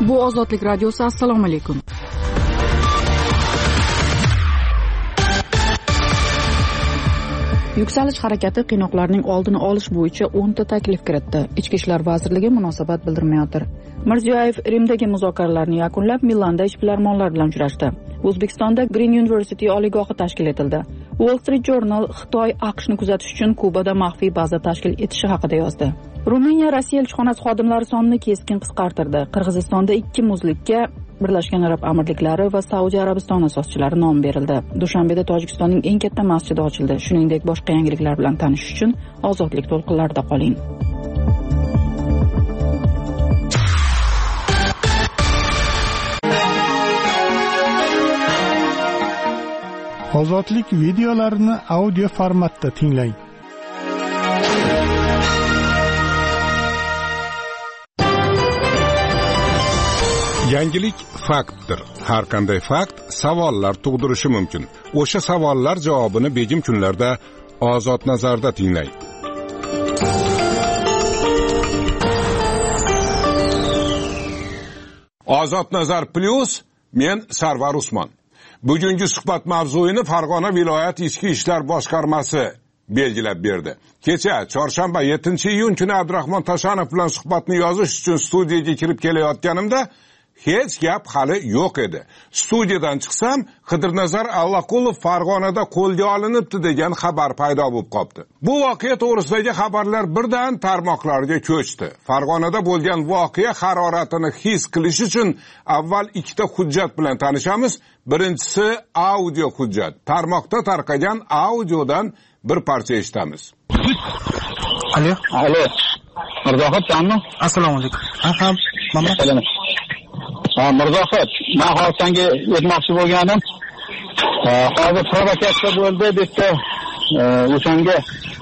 Bu Ozodlik radiosi. Assalomu alaykum. Yuksalish harakati qiynoqlarning oldini olish bo'yicha 10 ta taklif kiritdi. Ichki ishlar vazirligi munosabat bildirmayotir. Mirziyoyev Rimdagi muzokaralarni yakunlab, Milanda ishbilarmonlar bilan uchrashdi. O'zbekistonda Green University oliygohi tashkil etildi. Wall Street Journal Xitoy AQShni kuzatish uchun Kubada maxfiy baza tashkil etishi haqida yozdi. Ruminiya Rossiya elchixonasi xodimlari sonini keskin qisqartirdi. Qirg'izistonda 2 muzlikka Birlashgan Arab Amirliklari va Saudiya Arabistoni asoschilari nom berildi. Dushanbeda Tojikistonning eng katta masjidi ochildi. Shuningdek, boshqa yangiliklar bilan tanishish uchun Ozodlik to'lqinlarida qoling. Ozodlik videolarini audio formatda tinglang. Yangilik faktdir. Har qanday fakt savollar tug'dirishi mumkin. O'sha savollar javobini begim kunlarda Ozod nazarda tinglang. Ozod nazar plus, men Sarvar Usmon. Bugungi suhbat mavzuini Farg'ona viloyat ichki ishlar boshqarmasi belgilab berdi. Kecha chorshanba 7-iyun kuni Abdurahmon Tashanov bilan suhbatni yozish uchun studiyaga kirib kelayotganimda hech gap hali yo'q edi. Studiyadan chiqsam, Qidirnazar Allaqulov Farg'onada qo'lga olinibdi degan xabar paydo bo'lib qopti. Bu voqea to'g'risidagi xabarlar birdan tarmoqlarga ko'chdi. Farg'onada bo'lgan voqea haroratini his qilish uchun avval 2 ta hujjat bilan tanishamiz. Birinchisi audio hujjat. Tarmoqda tarqagan audiodan bir parcha eshitamiz. Alo. Mirzohid sanmi? Assalomu alaykum. Aham, mana. Mirzohid, men hozir senga aytmoqchi bo'lganim, hozir provokatsiya bo'ldi debdi. O'shanga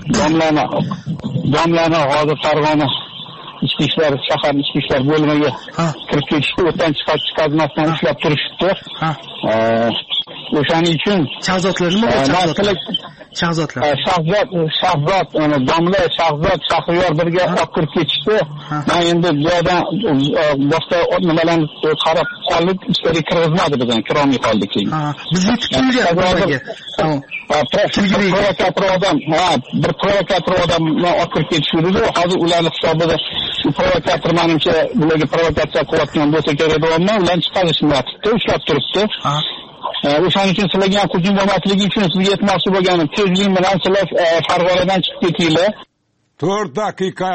domlani hozir Farg'ona ichki ishlar shahar ichki ishlar bo'limiga kirib ketishdi, o'tdan chiqazmasdan ishlab turishdi. O'shaning uchun Shahzodlar nima bo'ldi? Shahzodlar. Shahzod, domla Shahzod Shahriyor birga olib kirib ketishdi. Men endi bu yerdan boshqa nimalarni qarab qolib, ichkari kirgizmadi bizdan, kirolmay qoldik keyin. Biz yetib kelgan bizga. Bir provokator odam olib kirib ketishdi. Hozir ularning hisobida shu provokator menimcha bularga provokatsiya qilayotgan bo'lsa kerak deyapman. Ularni chiqarishmayapti, ushlab turibdi. O'shaning uchun sizlarga ham hujum bo'lmasligi uchun sizga aytmoqchi bo'lganim, tezlik bilan sizlar Farg'onadan chiqib ketinglar. 4 daqiqa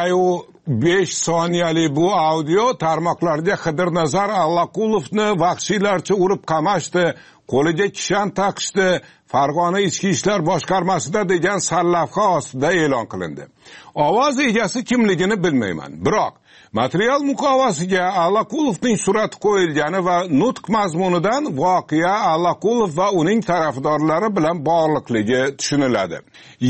5 soniyali bu audio tarmoqlarga Qidirnazar Allaqulovni vahshiylarcha urib qamashdi, qo'liga kishan taqishdi, Farg'ona ichki ishlar boshqarmasida degan sarlavha ostida e'lon qilindi. Ovoz egasi kimligini bilmayman, biroq material muqovasiga Allaqulovning surati qo'yilgani va nutq mazmunidan voqea Allaqulov va uning tarafdorlari bilan bog'liqligi tushuniladi.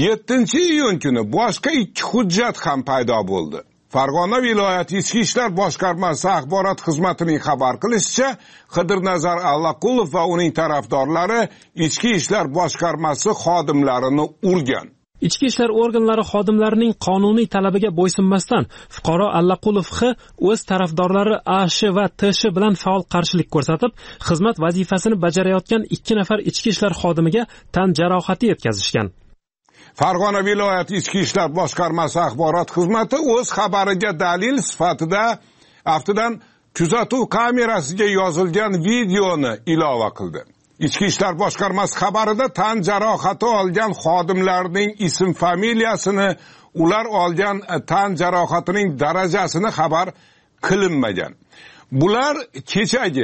7-iyun kuni boshqa 2 hujjat ham paydo bo'ldi. Farg'ona viloyat ichki ishlar boshqarmasi axborot xizmatining xabar qilishicha, Qidirnazar Allaqulov va uning tarafdorlari ichki ishlar boshqarmasi xodimlarini urgan. Ichki ishlar organlari xodimlarining qonuniy talabiga bo'ysunmasdan fuqaro Allaqulov o'z tarafdorlari A.Sh va T.Sh bilan faol qarshilik ko'rsatib, xizmat vazifasini bajarayotgan 2 nafar ichki ishlar xodimiga tan jarohati yetkazishgan. Farg'ona viloyat ichki ishlar boshqarmasi axborot xizmati o'z xabariga dalil sifatida aftidan kuzatuv kamerasiga yozilgan videoni ilova qildi. Ichki ishlar boshqarmasi xabarida tan jarohati olgan xodimlarning ism familiyasini, ular olgan tan jarohatining darajasini xabar qilinmagan. Bular kechagi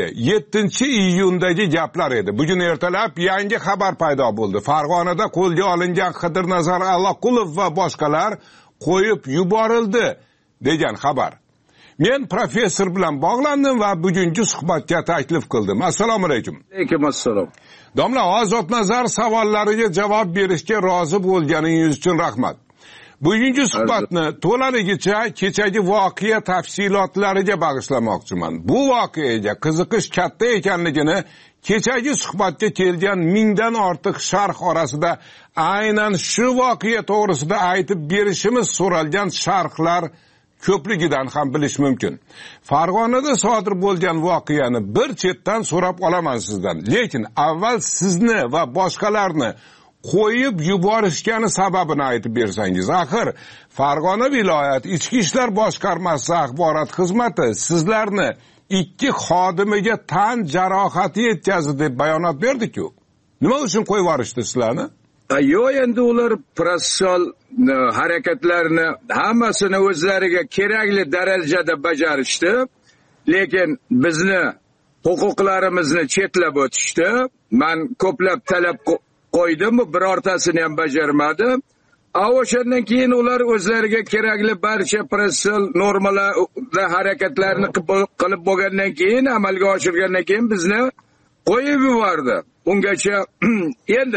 7-iyundagi gaplar edi. Bugun ertalab yangi xabar paydo bo'ldi. Farg'onada qo'lga olingan Qidirnazar Allaqulov va boshqalar qo'yib yuborildi degan xabar. Men professor bilan bog'landim va bugungi suhbatga taklif qildim. Assalomu alaykum. Alaykum assalom. Domla Ozod nazar savollariga javob berishga rozi bo'lganingiz uchun rahmat. Bugungi suhbatni to'laligicha kechagi voqea tafsilotlariga bag'ishlamoqchiman. Bu voqeaga qiziqish katta ekanligini kechagi suhbatga kelgan 1000 dan ortiq sharh orasida aynan shu voqea to'g'risida aytib berishimiz so'ralgan sharhlar ko'pligidan ham bilish mumkin. Farg'onada sodir bo'lgan voqeani bir chetdan so'rab olaman sizdan. Lekin avval sizni va boshqalarni qo'yib yuborishgani sababini aytib bersangiz. Axir Farg'ona viloyat Ichki ishlar boshqarmasi axborot xizmati sizlarni 2 xodimiga tan jarohati yetkazdi deb bayonot berdi-ku. Nima uchun qo'yib yuborishdi sizlarni? Yo'q, endi ular protsessual harakatlarni hammasini o'zlariga kerakli darajada bajarishdi, lekin bizni huquqlarimizni chetlab o'tishdi. Men ko'plab talab qo'ydim, birortasini ham bajarmadi. O'shandan keyin ular o'zlariga kerakli barcha protsessual normalarda harakatlarni qilib bo'lgandan keyin, amalga oshirgandan keyin bizni qo'yib yubordi. Ungacha endi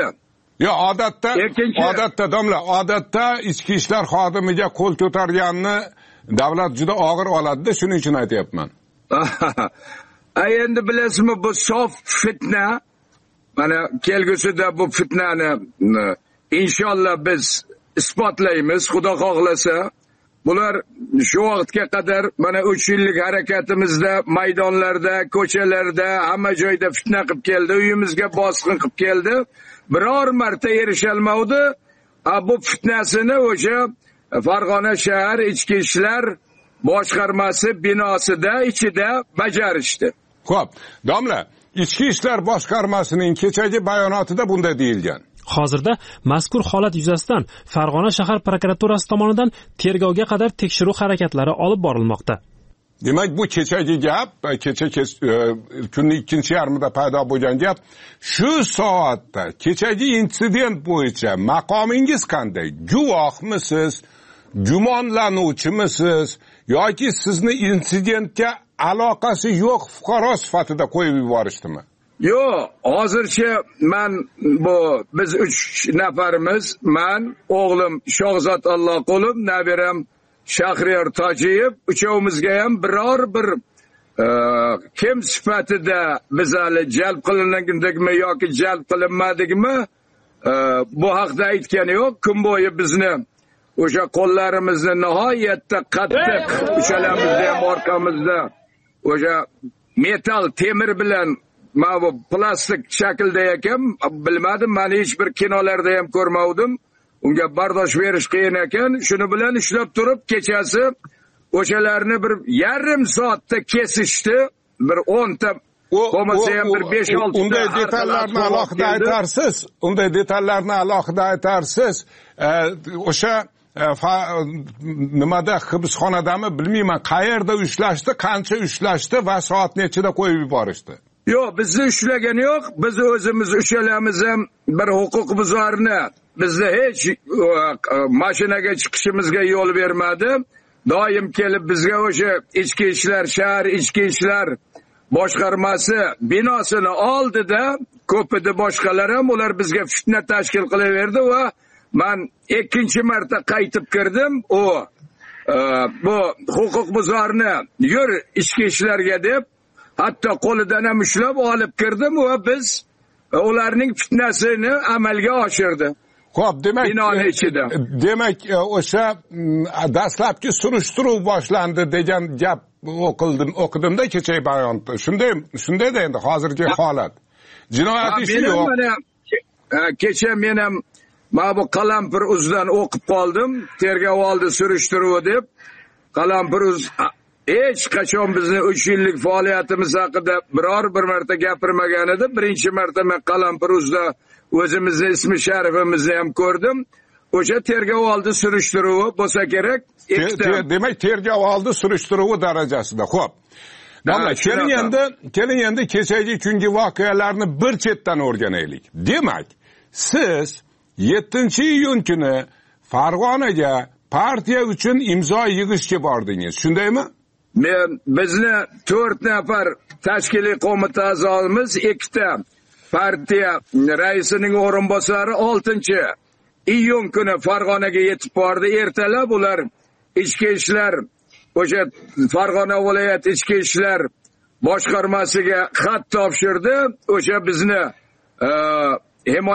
odatda ichki ishlar xodimiga qo'l ko'targanni davlat juda og'ir oladi-da, shuning uchun aytyapman. Endi bilasizmi, bu sof fitna. Mana kelgusida bu fitnani inshaalloh biz isbotlaymiz, Xudo xohlasa. Bular shu vaqtga qadar mana 3 yillik harakatimizda maydonlarda, ko'chalarda, hamma joyda fitna qilib keldi, uyimizga bosqin qilib keldi. Biror marta erishalmadi. Bu fitnasini o'sha Farg'ona shahar ichki ishlar boshqarmasi binosida ichida bajarishdi. Xo'p, domla, ichki ishlar boshqarmasining kechagi bayonotida bunday deyilgan. Hozirda mazkur holat yuzasidan Farg'ona shahar prokuraturasi tomonidan tergovga qadar tekshiruv harakatlari olib borilmoqda. Demak, bu kechagi gap, kunning ikkinchi yarmida paydo bo'lgan gap. Shu soatda kechagi insident bo'yicha maqomingiz qanday? Guvohmisiz, gumonlanuvchimisiz yoki sizni insidentga aloqasi yo'q fuqaro sifatida qo'yib yuborishdimi? Yo'q, hozircha biz 3 nafarimiz, men, o'g'lim Shohzod Alloqulov, nabiram Shahriyor Tojiyev, uchovimizga ham biror bir kim sifatida biz hali jalb qilinganligimi yoki jalb qilinmadikmi bu haqda aytgani yo'q. Kun bo'yi bizni o'sha qo'llarimizni nihoyatda qattiq, uchalamizda ham orqamizda o'sha metal temir bilan bu plastik shaklda ekan, bilmadim, men hech bir kinolarda ham ko'rmadim. Unga bardosh berish qiyin ekan. Shuni bilan ishlab turib, kechasi o'shalarni bir yarim soatda kesishdi. Bir 10 ta bo'lmasa ham bir 5-6 ta. Unday detallarni alohida aytarsiz. Unday detallarni alohida aytarsiz. O'sha nimada, hibsxonadami bilmayman, qayerda ushlashdi, qancha ushlashdi va soat nechida qo'yib yuborishdi? Yo'q, bizni ushlagani yo'q. Biz o'zimiz ushalamiz ham bir huquqbuzarni bizni hech mashinaga chiqishimizga yo'l bermadi. Doim kelib bizga o'sha ichki ishlar, shahar ichki ishlar boshqarmasi binosini oldida ko'pida boshqalar ham ular bizga fitna tashkil qilaverdi va men 2-chi marta qaytib kirdim. Bu huquqbuzarni yur ichki ishlarga deb hatto qo'lidan ham ushlab olib kirdim va biz ularning fitnasini amalga oshirdi. Xo'p, demak o'sha dastlabki surishtiruv boshlandi degan gap o'qidimda kechagi bayonda. Shunday-da endi hozirgi holat. Jinoyat ishi yo'q. Kecha men ham bu Qalampir uzdan o'qib qoldim. Tergov oldi surishtiruvi deb. Qalampir uz hech qachon bizni 3 yillik faoliyatimiz haqida biror bir marta gapirmagan edi. Birinchi marta men Qalampir uzda o'zimizni ismi sharifimizni ham ko'rdim. O'sha tergov oldi surishtiruvi bo'lsa kerak. Demak, tergov oldi surishtiruvi darajasida. Xo'p. Domla, keling endi kechagi kungi voqealarni bir chetdan o'rganaylik. Demak, siz 7-iyun kuni Farg'onaga partiya uchun imzo yig'ishga bordingiz, shundaymi? Bizni 4 nafar tashkiliy qo'mita a'zomiz, 2 ta partiya raisining o'rinbosari 6-iyun kuni Farg'onaga yetib bordi. Ertalab ular ichki ishlar, o'sha Farg'ona viloyat ichki ishlar boshqarmasiga xat topshirdi. O'sha bizni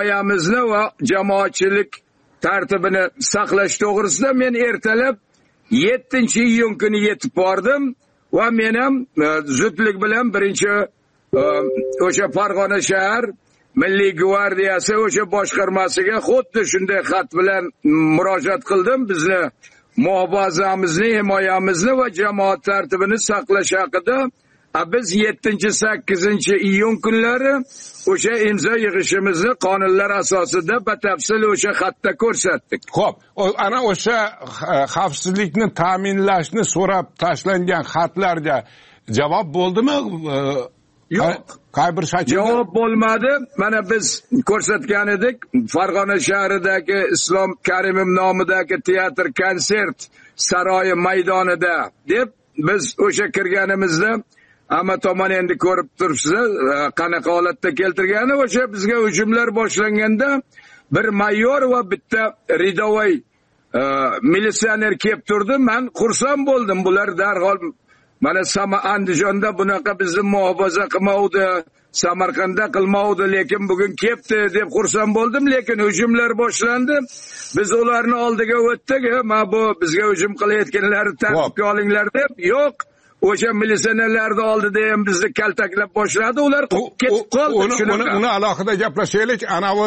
himoyamizni va jamoatchilik tartibini saqlash to'g'risida men ertalab 7-iyun kuni yetib bordim va men ham zudlik bilan birinchi o'sha Farg'ona shahar Milliy gvardiyasi o'sha boshqarmasiga xuddi shunday xat bilan murojaat qildim. Bizni muhofazamizni, himoyamizni va jamoat tartibini saqlash haqida biz 7-8-iyun kunlari o'sha imzo yig'ishimizni qonunlar asosida batafsil o'sha xatda ko'rsatdik. Xo'p, ana o'sha xavfsizlikni ta'minlashni so'rab tashlangan xatlarga javob bo'ldimi? Yo'q. Qay bir shaklda javob bo'lmadi. Mana biz ko'rsatgan edik. Farg'ona shahridagi Islom Karimov nomidagi teatr konsert saroyi maydonida deb biz o'sha kirganimizda hamma tomon endi ko'rib turibsiz, qanaqa holatda keltirgani. O'sha bizga hujumlar boshlanganda bir mayor va bitta ridovoy militsioner kelib turdi. Men xursand bo'ldim. Bular darhol mana Andijonda bunaqa bizni muhofaza qilmovdi, Samarqandda qilmovdi, lekin bugun kelibdi deb xursand bo'ldim. Lekin hujumlar boshlandi. Biz ularni oldiga o'tdik. "Ma bu bizga hujum qilayotganlarni tartibga olinglar" deb. Yo'q, o'sha militsionerlarni oldida ham bizni kaltaklab boshladi. Ular ketib qoldi. Uni alohida gaplashaylik. Ana bu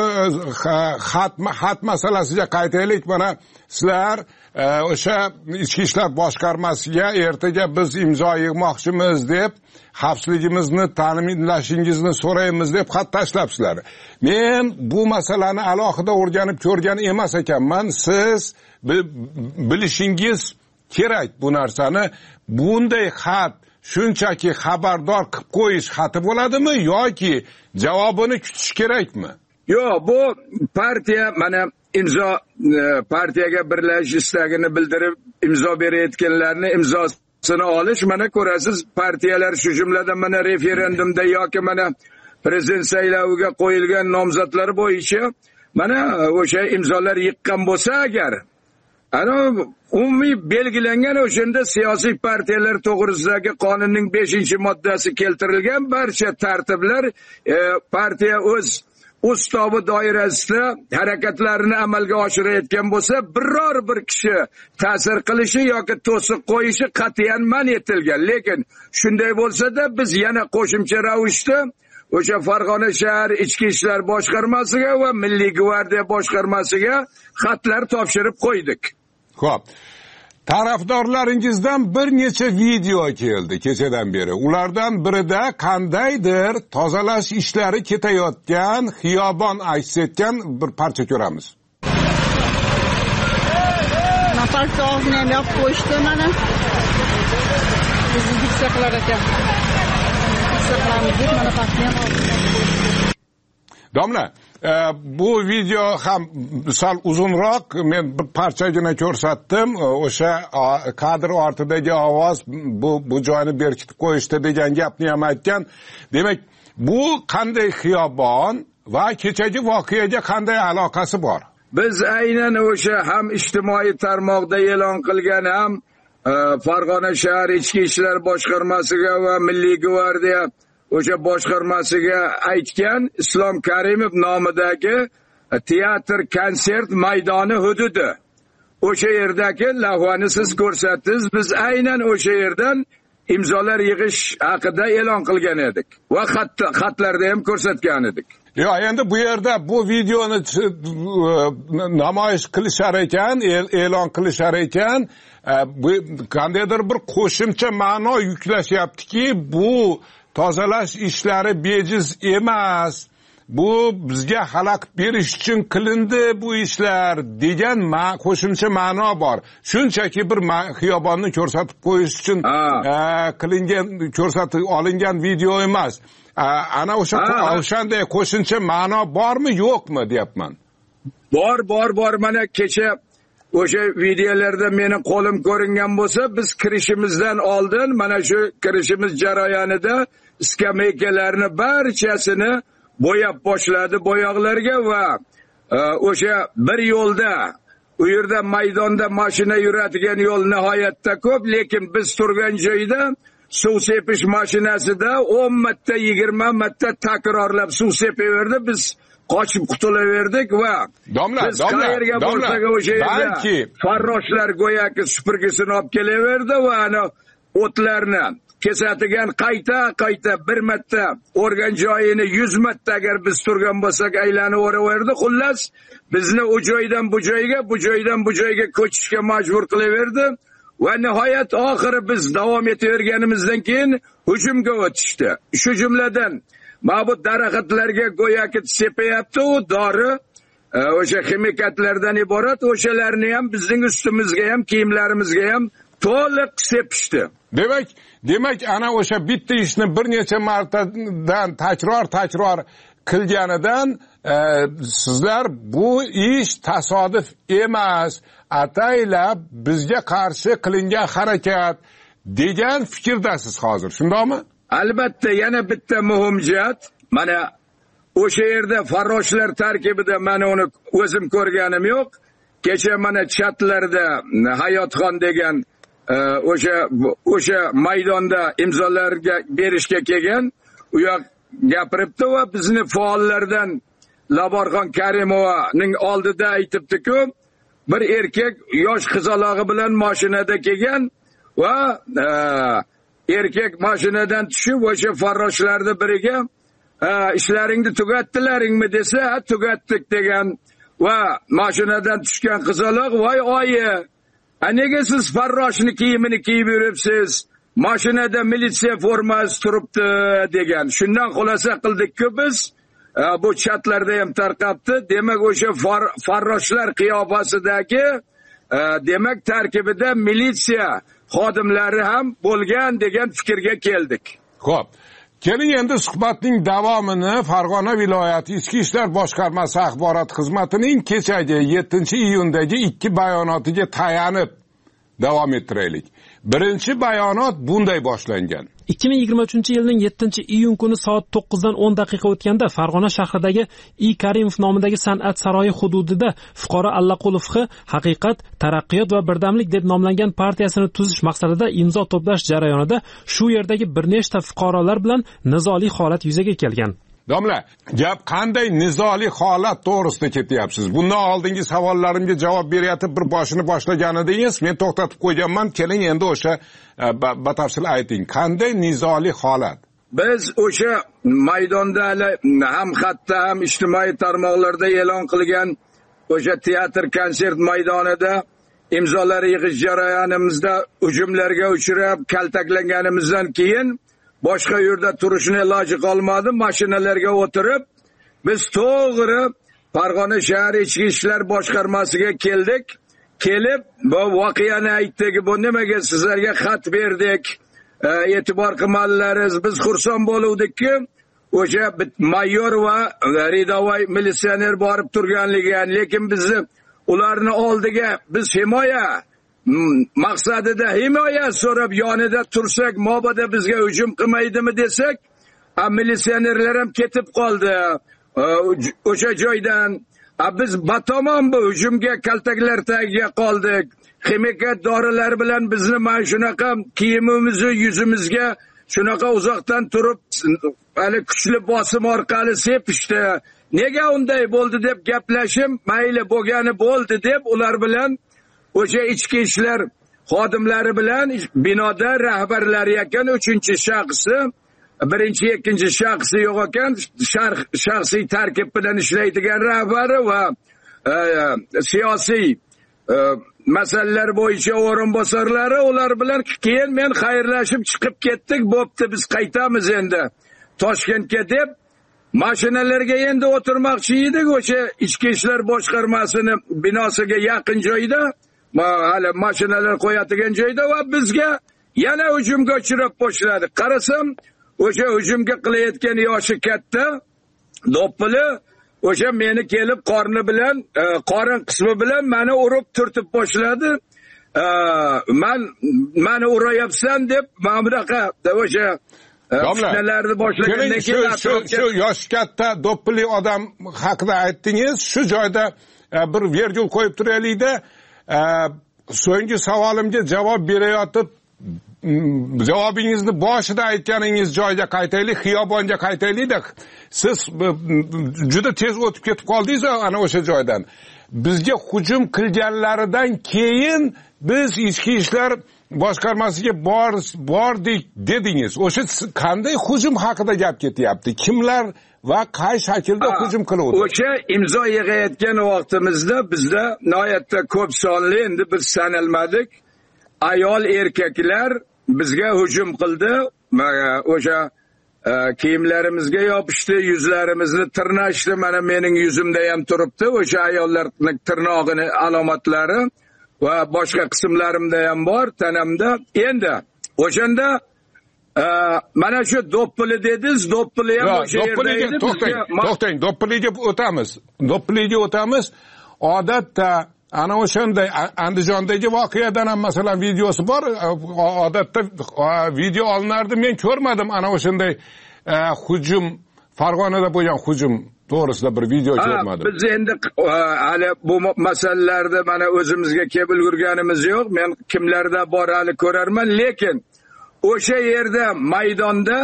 xat masalasiga qaytaylik. Mana sizlar o'sha ichki ishlar boshqarmasiga ertaga biz imzo yig'moqchimiz deb xavfsizligimizni ta'minlashingizni so'raymiz deb xat tashlabsizlar. Men bu masalani alohida o'rganib ko'rgan emas ekanman. Siz bilishingiz kerak bu narsani. Bunday xat shunchaki xabardor qilib qo'yish xati bo'ladimi yoki javobini kutish kerakmi? Yo'q, bu partiya mana imzo partiyaga birlashish istagini bildirib imzo berayotganlarni imzosini olish, mana ko'rasiz, partiyalar shu jumladan mana referendumda yoki mana prezident sayloviga qo'yilgan nomzodlar bo'yicha mana o'sha imzolar yiqqan bo'lsa agar, ana umumiy belgilangan o'shanda siyosiy partiyalar to'g'risidagi qonunning 5-moddasi keltirilgan barcha tartiblar partiya o'z ustavi doirasida harakatlarini amalga oshirayotgan bo'lsa, biror bir kishi ta'sir qilishi yoki to'siq qo'yishi qat'iyan man etilgan. Lekin shunday bo'lsa-da biz yana qo'shimcha ravishda o'sha Farg'ona shahar ichki ishlar boshqarmasiga va Milliy gvardiya boshqarmasiga xatlar topshirib qo'ydik. Xo'p. Tarafdorlaringizdan bir necha video keldi kechadan beri. Ulardan birida qandaydir tozalash ishlari ketayotgan, xiyobon aks etgan bir parcha ko'ramiz. Nafas og'zini ham yopib qo'yishdi mana. Bizni diksa qilar ekan. Diksa qilamiz deb mana pastni ham Domla, bu video ham sal uzunroq, men bir parchagina ko'rsatdim. O'sha kadr ortidagi ovoz bu joyni berkitib qo'yishdi degan gapni ham aytgan. Demak, bu qanday xiyobon va kechagi voqeaga qanday aloqasi bor? Biz aynan o'sha ham ijtimoiy tarmoqda e'lon qilgan ham Farg'ona shahar ichki ishlar boshqarmasiga va Milliy gvardiya o'sha boshqarmasiga aytgan Islom Karimov nomidagi teatr konsert maydoni hududi. O'sha yerdagi lavhani siz ko'rsatdingiz. Biz aynan o'sha yerdan imzolar yig'ish haqida e'lon qilgan edik va xatlarda ham ko'rsatgan edik. Yo'q, endi bu yerda bu videoni namoyish qilishar ekan, e'lon qilishar ekan, bu qandaydir bir qo'shimcha ma'no yuklashyaptiki, bu tozalash ishlari bejiz emas. Bu bizga xalaqit berish uchun qilindi bu ishlar degan qo'shimcha ma'no bor. Shunchaki bir xiyobonni ko'rsatib qo'yish uchun qilingan, ko'rsatib olingan video emas. Ana o'shanday qo'shimcha ma'no bormi, yo'qmi deyapman. Bor. Mana kecha o'sha videolarda meni qo'lim ko'ringan bo'lsa, biz kirishimizdan oldin mana shu kirishimiz jarayonida skameykalarni barchasini bo'yab boshladi bo'yoqlarga va o'sha bir yo'lda, u yerda maydonda mashina yuradigan yo'l nihoyatda ko'p, lekin biz turgan joyda suv sepish mashinasida 10 marta 20 marta takrorlab suv sepaverdi. Biz qochib qutulaverdik va biz qayerga borsak o'sha yerda farroshlar go'yoki supurgisini olib kelaverdi va ana o'tlarni kesatigan qayta bir marta o'rgan joyini 100 marta agar biz turgan bo'lsak aylanib o'raverdi. Xullas bizni u joydan bu joyga ko'chishga majbur qilaverdi va nihoyat oxiri biz davom etaverganimizdan keyin hujumga o'tishdi. Shu jumladan ma'bud daraxtlarga go'yoki sepayapti u dori o'sha ximikatlardan iborat, o'shalarni ham bizning ustimizga ham kiyimlarimizga ham to'liq sepishdi. Demak ana o'sha bitta ishni bir necha martadan takror qilganidan sizlar bu ish tasodif emas, ataylab bizga qarshi qilingan harakat degan fikrdasiz hozir, shundaymi? Albatta, yana bitta muhim jihat, mana o'sha yerda farroshlar tarkibida mana uni o'zim ko'rganim yo'q. Kecha mana chatlarda Hayotxon degan o'sha maydonda imzolarga berishga kelgan, u yoq gapiribdi va bizni faollardan Laborxon Karimovaning oldida aytibdi-ku, bir erkak yosh qizalog'i bilan mashinada kelgan va erkak mashinadan tushib o'sha farroshlarni biriga ishlaringni tugatdilaringmi desa, tugatdik degan va mashinadan tushgan qizaloq voy oyi, nega siz farroshni kiyimini kiyib yuribsiz? Mashinada militsiya formasi turibdi degan. Shundan xulosa qildik-ku biz. Bu chatlarda ham tarqabdi. Demak o'sha farroshlar qiyofasidagi demak tarkibida militsiya xodimlari ham bo'lgan degan fikrga keldik. Xo'p. Keling endi suhbatning davomini Farg'ona viloyati Ichki ishlar boshqarmasi axborot xizmatining kechagi 7-iyundagi 2 bayonotiga tayanib davom ettiraylik. Birinchi bayonot bunday boshlangan. 2023-yilning 7-iyun kuni soat 9:10 o'tganda Farg'ona shahridagi I. Karimov nomidagi san'at saroyi hududida fuqaro Allaqulov Haqiqat, taraqqiyot va birdamlik deb nomlangan partiyasini tuzish maqsadida imzo to'plash jarayonida shu yerdagi bir nechta fuqarolar bilan nizoli holat yuzaga kelgan. Domla, gap qanday nizoli holat to'g'risida ketyapsiz? Bundan oldingi savollarimga javob berayotib bir boshini boshlagan edingiz, men to'xtatib qo'yganman. Keling endi o'sha batafsil ayting. Qanday nizoli holat? Biz o'sha maydonda ham xatda ham ijtimoiy tarmoqlarda e'lon qilgan o'sha teatr konsert maydonida imzolar yig'ish jarayonimizda hujumlarga uchrab kaltaklanganimizdan keyin boshqa yerda turishni iloji qolmadi. Mashinalarga o'tirib biz to'g'ri Farg'ona shahar ichki ishlar boshqarmasiga keldik. Kelib bu voqeani aytdik. Bu nimaga sizlarga xat berdik? E'tibor qilmadingiz. Biz xursand bo'luvdik-ki, o'sha mayor va ridovoy militsioner borib turganligidan, lekin bizni ularni oldiga biz himoya maqsadida himoya so'rab yonida tursak, mobodo bizga hujum qilmaydimi desak, militsionerlar ham ketib qoldi o'sha joydan. Biz batamom bu hujumga kaltaklar tagiga qoldik. Ximikat dorilar bilan bizni mana shunaqa kiyimimizni yuzimizga shunaqa uzoqdan turib hali kuchli bosim orqali sepishdi. Nega unday bo'ldi deb gaplashim, mayli bo'lgani bo'ldi deb ular bilan o'sha ichki ishlar xodimlari bilan binoda rahbarlari ekan, 3-shaxsi, birinchi, ikkinchi shaxsi yo'q ekan, shaxsiy tarkib bilan ishlaydigan rahbari va siyosiy masalalar bo'yicha o'rinbosarlari, ular bilan keyin men xayrlashib chiqib ketdik. Bo'pti, biz qaytamiz endi Toshkentga deb mashinalarga endi o'tirmoqchi edik. O'sha ichki ishlar boshqarmasini binosiga yaqin joyda, hali mashinalar qo'yadigan joyda va bizga yana hujumga uchrab boshladi. Qarasam, o'sha hujumga qilayotgan yoshi katta, do'ppili, o'sha meni kelib qorin qismi bilan meni urib turtib boshladi. Meni urayapsan deb mana bunaqa o'sha fitnalarni boshlagandan keyin shu yoshi katta do'ppili odam haqida aytdingiz. Shu joyda bir virgul qo'yib turaylikda. So'nggi savolimga javob berayotib javobingizni boshida aytganingiz joyiga qaytaylik, xiyobonga qaytaylik-da. Siz juda tez o'tib ketib qoldingiz ana o'sha joydan. Bizga hujum qilganlaridan keyin biz ichki ishlar boshqarmasiga bordik dedingiz. O'sha qanday hujum haqida gap ketyapti? Kimlar va qay shaklda hujum qiluvdi? O'sha imzo yig'ayotgan vaqtimizda bizda nihoyatda ko'p sonli, endi biz sanalmadik, ayol erkaklar bizga hujum qildi. O'sha kiyimlarimizga yopishdi, yuzlarimizni tirnashdi. Mana mening yuzimda ham turibdi o'sha ayollarning tirnog'ini alomatlari va boshqa qismlarimda ham bor, tanamda. Endi o'shanda mana shu do'ppili dedingiz, do'ppili ham o'sha yerda edi. To'xtang, do'ppiliga o'tamiz. Do'ppiliga o'tamiz. Odatda ana o'shanday Andijondagi voqeadan ham masalan videosi bor. Odatda video olinardi, men ko'rmadim ana o'shanday hujum, Farg'onada bo'lgan hujum to'g'risida bir video ko'rmadim. Biz endi hali bu masalalarda mana o'zimizga kelib ulgurganimiz yo'q. Men kimlarda bor hali ko'rarman, lekin o'sha yerda maydonda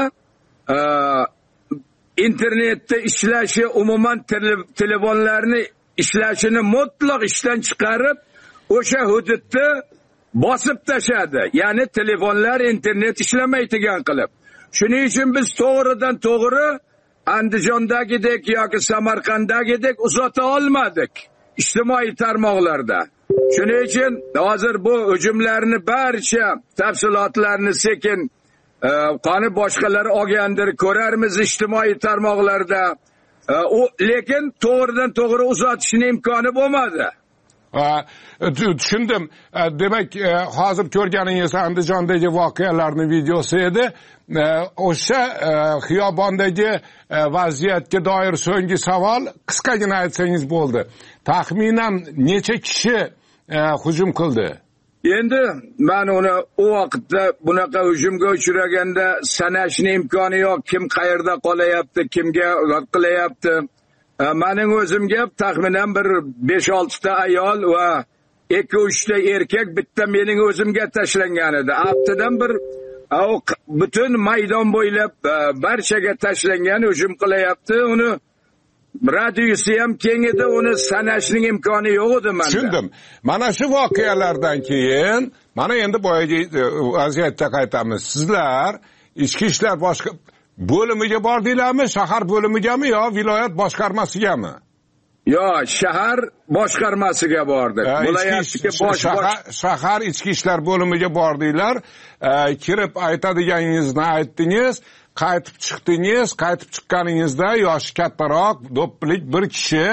internetda ishlashi, umuman telefonlarni ishlashini mutlaq ishdan chiqarib, o'sha hududni bosib tashladi. Ya'ni telefonlar, internet ishlamaydigan qilib. Shuning uchun biz to'g'ridan to'g'ri Andijondagidek yoki Samarqanddagidek uzata olmadik ijtimoiy tarmoqlarda. Shuning uchun hozir bu hujumlarni barcha tafsilotlarini sekin qani boshqalar olgandir, ko'rarmiz ijtimoiy tarmoqlarda. Lekin to'g'ridan to'g'ri uzatishning imkoni bo'lmadi. Tushundim. Demak, hozir ko'rganingiz Andijondagi voqealarning videosi edi. O'sha xiyobondagi vaziyatga doir so'nggi savol qisqagina aytsangiz bo'ldi. Taxminan necha kishi hujum qildi? Endi men uni o vaqtda bunaqa hujumga uchraganda sanashning imkoni yo'q. Kim qayerda qolayapti, kimga qilayapti. Mening o'zimga taxminan bir 5-6 ta ayol va 2-3 ta erkak bitta mening o'zimga tashlangan edi. Haftadan bir butun maydon bo'ylab barchaga tashlangan hujum qilayapti. Uni radiusi ham keng edi, uni sanashning imkoni yo'q edi menda. Tushundim. Mana shu voqealardan keyin mana endi boyagi vaziyatga qaytamiz. Sizlar ichki ishlar boshqa bo'limiga bordinglarmi, shahar bo'limigami yo viloyat boshqarmasigami? Yo, shahar boshqarmasiga bordik. Viloyatga shahar ichki ishlar bo'limiga bordinglar. Kirib aytadiganingizni aytdingiz, qaytib chiqdingiz. Qaytib chiqqaningizda yoshi kattaroq, do'ppilik bir kishi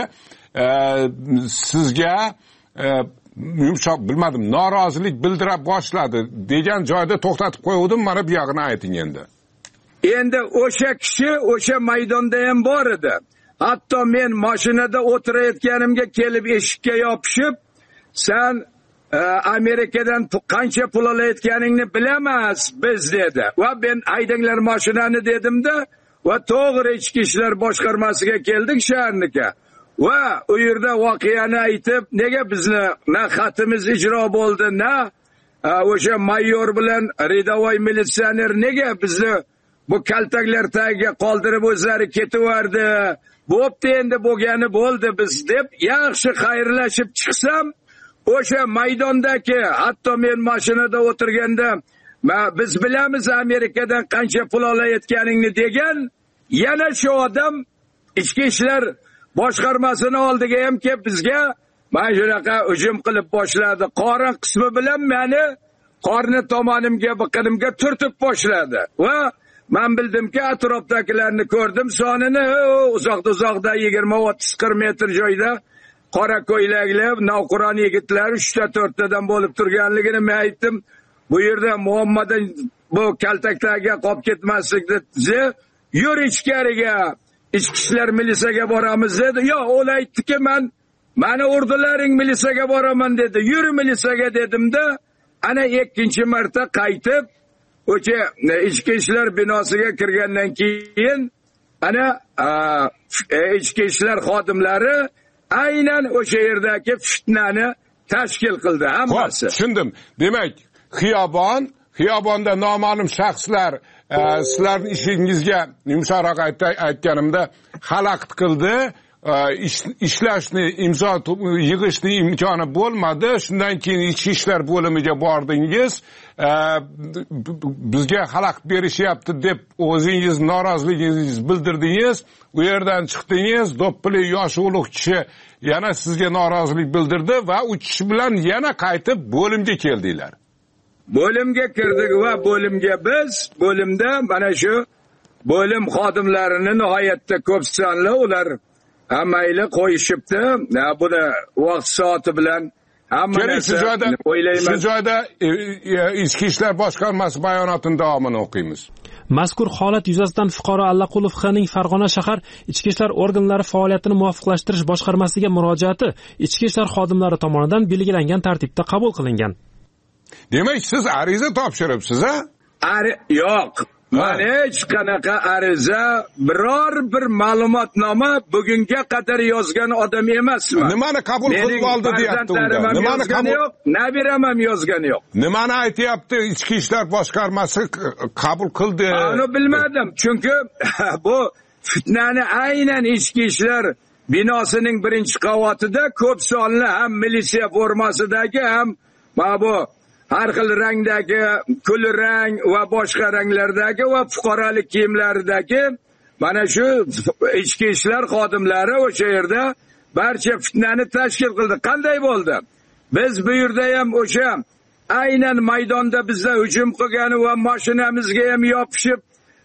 sizga yumshoq, bilmadim, norozilik bildira boshladi degan joyda to'xtatib qo'ydim. Mana bu yog'ini ayting endi. Endi o'sha kishi o'sha maydonda ham bor edi. Hatto men mashinada o'tirayotganimga kelib eshikka yopishib, "Sen Amerikadan qancha pul olayotganingni bilamiz biz" dedi. Va men haydanglar mashinani dedimda, va to'g'ri ichki ishlar boshqarmasiga keldik shaharniki. Va u yerda voqeani aytib, nega bizni na xatimiz ijro bo'ldi, na o'sha mayor bilan ridovoy militsioner nega bizni bu kaltaklar tagiga qoldirib o'zlari ketaverdi. Bo'pti, endi bo'lgani bo'ldi biz deb yaxshi xayrlashib chiqsam, o'sha maydondagi, hatto men mashinada o'tirganda, "Biz bilamiz Amerikadan qancha pul olayotganingni" degan yana shu odam ichki ishlar boshqarmasini oldiga ham kelib bizga mana shunaqa hujum qilib boshladi. Qorin qismi bilan meni qorni tomonimga, biqinimga turtib boshladi. Va men bildimki, atrofdagilarni ko'rdim, sonini uzoqda 20-30-40 metr joyda qora ko'ylakli navqiron yigitlar 3-4 tadan bo'lib turganligini men aytdim. Bu yerda Muhammaddan bu kaltaklarga qolib ketmaslikni, "Yur ichkariga, ichki ishlar militsiyaga boramiz" dedi. "Yo'q, u aytdiki, meni urdilaring, militsiyaga boraman" dedi. "Yur militsiyaga" dedimda, ana 2-chi marta qaytib o'sha ichki ishlar binosiga kirgandan keyin ana ichki ishlar xodimlari aynan o'sha yerdagi fitnani tashkil qildi hammasi. Tushundim. Demak, xiyobonda noma'lum shaxslar sizlarning ishingizga yumshoqroq aytganimda xalaqit qildi. Ishlashni, imzo yig'ishni imkoni bo'lmadi. Shundan keyin ichki ishlar bo'limiga bordingiz. Bizga xalaqit berishyapti deb o'zingiz noroziligingizni bildirdingiz. U yerdan chiqdingiz. Do'ppili yosh ulug' kishi yana sizga norozilik bildirdi va u kishi bilan yana qaytib bo'limga keldinglar. Bo'limga kirdik va bo'limda mana shu bo'lim xodimlarini nihoyatda ko'p sonli ular hammayli qo'yishibdi. Buni vaqt soati bilan hamma narsa o'ylayman. Shu joyda Ichki ishlar boshqarmasi bayonotining davomini o'qiymiz. Mazkur holat yuzasidan fuqaro Allaqulov Xning Farg'ona shahar ichki ishlar organlari faoliyatini muvofiqlashtirish boshqarmasiga murojaati ichki ishlar xodimlari tomonidan belgilangan tartibda qabul qilingan. Demak, siz ariza topshiribsiz, a? Yo'q. Men hech qanaqa ariza, biror bir ma'lumotnoma bugunga qadar yozgan odam emasman. Nimani qabul qilib oldi deyapti unda? Nimani qabul yo'q, nabiram ham yozgani yo'q. Nimani aytyapti? Ichki ishlar boshqarmasi qabul qildi. Uni bilmadim, chunki bu fitnani aynan ichki ishlar binosining birinchi qavatida ko'p sonli ham militsiya formasidagi ham bu har xil rangdagi, kul rang va boshqa ranglardagi va fuqarolik kiyimlaridagi mana shu ichki ishlar xodimlari o'sha yerda barcha fitnani tashkil qildi. Qanday bo'ldi? Biz bu yerda ham o'sha aynan maydonda bizga hujum qilgani va mashinamizga ham yopishib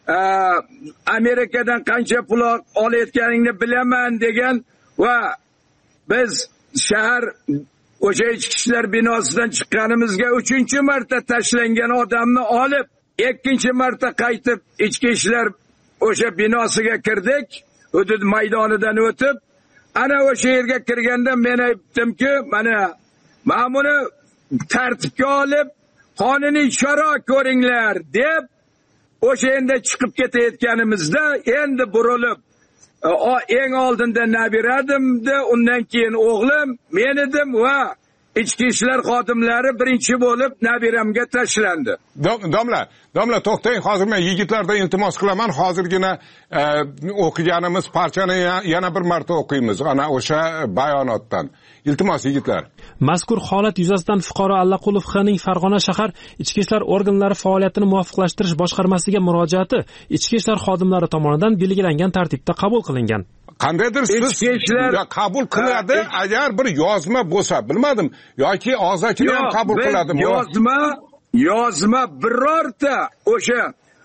Amerikadan qancha pul olayotganingni bilaman degan va biz shahar o'sha ichki ishlar binosidan chiqqanimizga 3-marta tashlangan odamni olib, 2-marta qaytib ichki ishlar o'sha binosiga kirdik, hudud maydonidan o'tib, ana o'sha yerga kirganda men aytdimki, mana buni tartibga olib, qonuniy chora ko'ringlar deb o'sha endi chiqib ketayotganimizda endi burilib eng oldinda nabiradimda, undan keyin o'g'lim, men edim va ichki ishlar xodimlari birinchi bo'lib nabiramga tashlandi. Domla to'xtang, hozir men yigitlardan iltimos qilaman, hozirgina o'qiganimiz parchani yana bir marta o'qiymiz, ana o'sha bayonotdan. Iltimos yigitlar. Mazkur holat yuzasidan fuqaro Allaqulov Xning Farg'ona shahar ichki ishlar organlari faoliyatini muvofiqlashtirish boshqarmasiga murojaati ichki ishlar xodimlari tomonidan belgilangan tartibda qabul qilingan. Qandaydir siz qabul qiladi, agar bir yozma bo'lsa, bilmadim, yoki og'zaki ham qabul qiladimi? Yozma birorta o'sha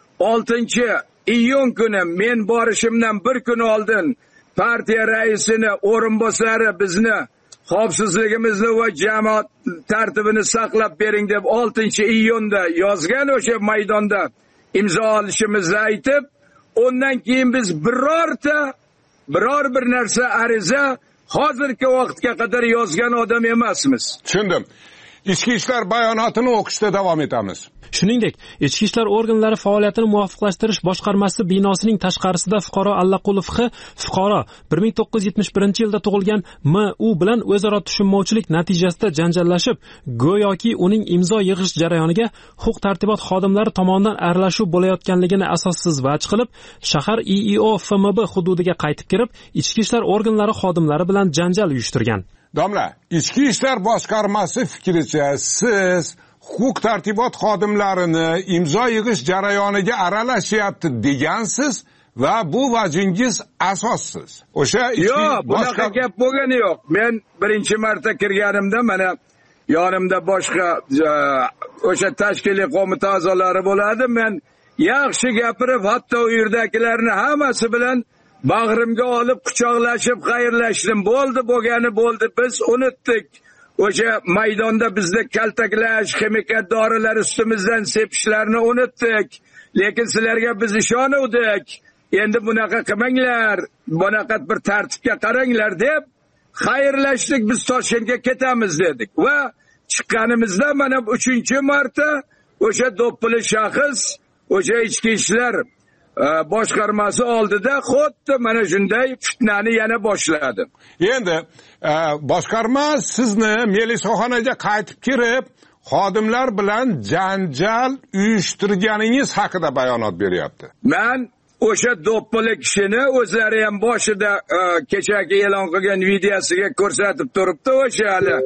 6-iyun kuni men borishimdan bir kun oldin partiya raisini o'rinbosari bizni xavfsizligimizni va jamoat tartibini saqlab bering deb 6-iyunda yozgan, o'sha maydonda imzo olishimizni aytib, undan keyin biz biror bir narsa ariza hozirgi vaqtga qadar yozgan odam emasmiz. Tushundim. Ichki ishlar bayonotini o'qishda davom etamiz. Shuningdek, ichki ishlar organlari faoliyatini muvofiqlashtirish boshqarmasi binosining tashqarisida fuqaro Allaqulov X fuqaro 1971-yilda tug'ilgan M.U bilan o'zaro tushunmovchilik natijasida janjallashib, go'yoki uning imzo yig'ish jarayoniga huquq-tartibot xodimlari tomonidan aralashuv bo'layotganligini asossiz vaj qilib, shahar IIO FMB hududiga qaytib kirib, ichki ishlar organlari xodimlari bilan janjal uyushtirgan. Domla, ichki ishlar boshqarmasi fikricha siz huquq-tartibot xodimlarini imzo yig'ish jarayoniga aralashyapti degansiz va bu vajingiz asossiz. O'sha yo'q, bunaqa gap bo'lgani yo'q. Men birinchi marta kirganimda mana yonimda boshqa o'sha tashkiliy qo'mita a'zolari bo'ladi. Men yaxshi gapirib, hatto u yerdagilarni hammasi bilan bag'rimga olib quchoqlashib xayrlashdim. Bo'lgani bo'ldi, biz unutdik. O'sha maydonda bizni kaltaklash, ximika dorilar ustimizdan sepishlarni unutdik. Lekin sizlarga biz ishonuvdik. Endi bunaqa qilmanglar, bunaqa bir tartibga qaranglar deb xayrlashdik, biz Toshkentga ketamiz dedik. Va chiqqanimizda mana 3-marta o'sha do'ppili shaxs o'sha ichki ishlar boshqarmasi oldida xuddi mana shunday fitnani yana boshladi. Endi boshqarma sizni melisaxonaga qaytib kirib, xodimlar bilan janjal uyushtirganingiz haqida bayonot beryapti. Men o'sha do'ppili kishini o'zlari ham boshida kechagi e'lon qilgan videosiga ko'rsatib turibdi. O'sha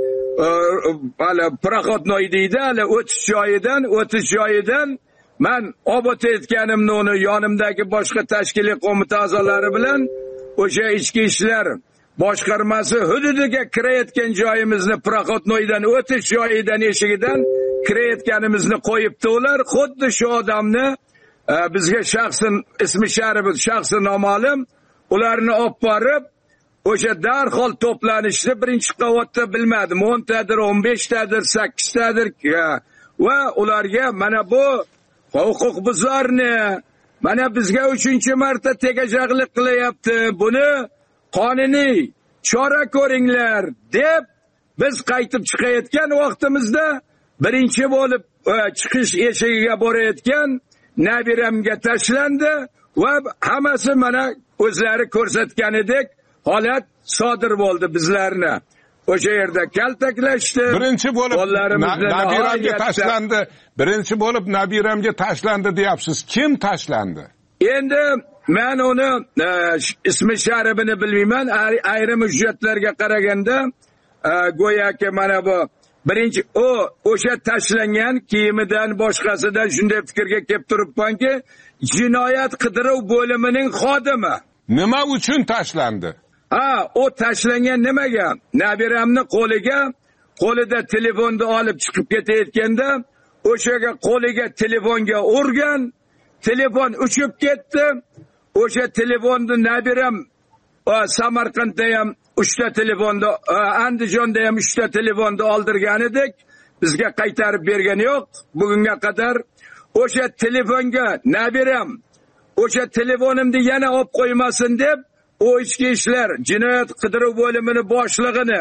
hali proxotnoy deydi, hali o'tish joyidan men olib o'tayotganimni uni yonimdagi boshqa tashkiliy qo'mita a'zolari bilan o'sha ichki ishlar boshqarmasi hududiga kirayotgan joyimizni proxotnoydan o'tish joyidan eshigidan kirayotganimizni qo'yibdi ular. Xuddi shu odamni bizga shaxsan ismi sharifi shaxsi noma'lum ularni olib borib o'sha darhol to'planishni birinchi qavatda bilmadim 10 tadir 15 tadir 8 tadir va ularga mana bu huquqbuzarni mana bizga 3-marta tegajaqlik qilyapti, buni qonuniy chora ko'ringlar deb biz qaytib chiqayotgan vaqtimizda birinchi bo'lib chiqish eshigiga borayotgan nabiramga tashlandi va hammasi mana o'zlari ko'rsatganidek holat sodir bo'ldi. Bizlarni o'sha yerda kaltaklashdi. Birinchi bo'lib nabiramga tashlandi. Birinchi bo'lib nabiramga tashlandi deyapsiz. Kim tashlandi? Endi men uni ismi sharifini bilmayman. Ayrim hujjatlarga qaraganda go'yoki mana bu birinchi o'sha tashlangan kiyimidan boshqasidan shunday fikrga kelib turibmanki, jinoyat qidiruv bo'limining xodimi. Nima uchun tashlandi? O tashlangan nimaga? Nabiramni qo'lida telefonni olib chiqib ketayotganda o'shaga qo'liga telefonga urgan, telefon uchib ketdi. O'sha telefonni nabiram Samarqandda ham 3 ta telefonni, Andijonda ham 3 ta telefonni oldirgan edik. Bizga qaytarib bergan yo'q bugunga qadar. O'sha telefonga nabiram o'sha telefonimni yana olib qo'ymasin deb o ichki ishlar jinoyat qidiruv bo'limining boshlig'ini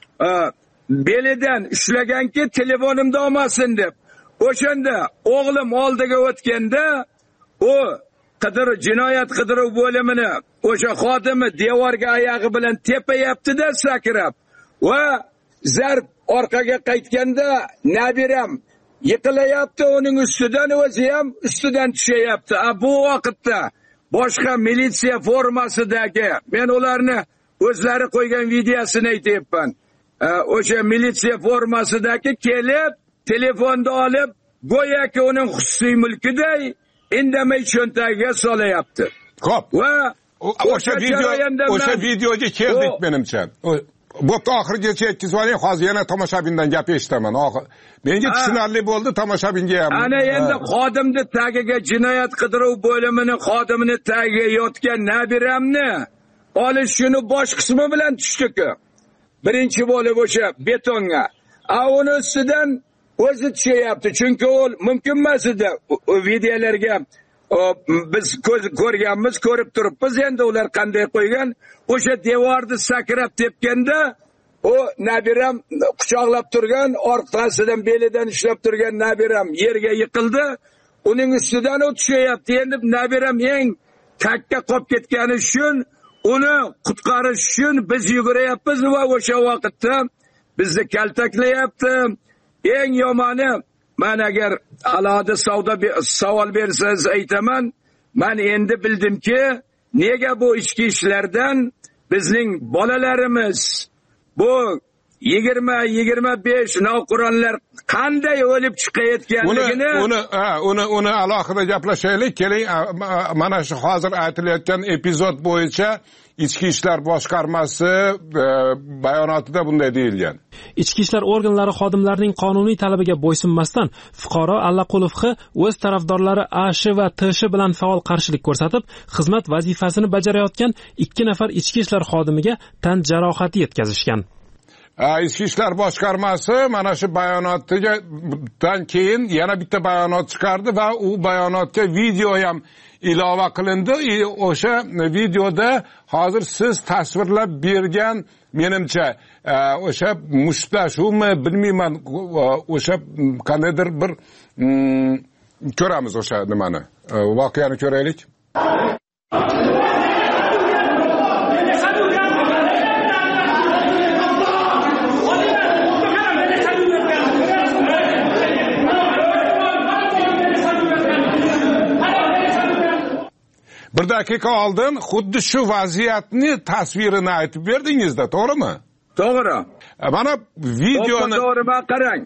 belidan ushlaganki telefonimni olmasin deb. O'shanda o'g'lim oldiga o'tganda o jinoyat qidiruv bo'limini o'sha xodimi devorga oyog'i bilan tepayapti-da sakrab va zarb orqaga qaytganda nabiram yiqilayapti, uning ustidan o'zi ham ustidan tushayapti. Bu vaqtda boshqa militsiya formasidagi, men ularni o'zlari qo'ygan videosini aytayapman. O'sha militsiya formasidagi kelib telefonni olib go'yoki uning xususiy mulkiday indamay cho'ntagiga solayapti. Xo'p. Va o'sha videoga keldik menimcha. Bu oxirigacha yetkazib oling, hozir yana tomoshabindan gap eshitaman. Menga tushunarli bo'ldi, tomoshabinga ham. Ana endi xodimni tagiga jinoyat qidiruv bo'limini xodimini tagiga yotgan nabiramni olish shuni bosh qismi bilan tushdi-ku. Birinchi bo'lib o'sha betonga. Uni ustidan o'zi tushyapti. Chunki u mumkin emas edi. Videolarga biz ko'rganmiz, ko'rib turibmiz. Endi ular qanday qo'ygan? O'sha devorni sakrab tepganda o nabiram quchoqlab turgan, orqasidan belidan ushlab turgan nabiram yerga yiqildi. Uning ustidan u tushyapti. Endi nabiram eng takka qolib ketgani uchun uni qutqarish uchun biz yugurayapmiz va o'sha vaqtda bizni kaltaklayapti. Eng yomoni, men agar alohida savol bersangiz aytaman, men endi bildimki, nega bu ichki ishlardan bizning bolalarimiz bu 20-25 navqironlar qanday o'lib chiqayotganligini uni alohida gaplashaylik. Keling, mana shu hozir aytilayotgan epizod bo'yicha Ichki ishlar boshqarmasi bayonotida bunday deyilgan. Ichki ishlar organlari xodimlarining qonuniy talabiga bo'ysunmasdan fuqaro Allaqulov o'z tarafdorlari A.Sh. va T.Sh. bilan faol qarshilik ko'rsatib, xizmat vazifasini bajarayotgan 2 nafar ichki ishlar xodimiga tan jarohati yetkazishgan. Ichki ishlar boshqarmasi mana shu bayonotdan keyin yana bitta bayonot chiqardi va u bayonotga video ham ilova qilindi. O'sha videoda hozir siz tasvirlab bergan menimcha o'sha mushtlashuvmi bilmayman, o'sha qandaydir bir ko'ramiz o'sha nimani. Voqeani ko'raylik. bir daqiqa oldin xuddi shu vaziyatni tasvirini aytib berdingizda, to'g'rimi? To'g'ri. Mana videoni to'g'ri qarang.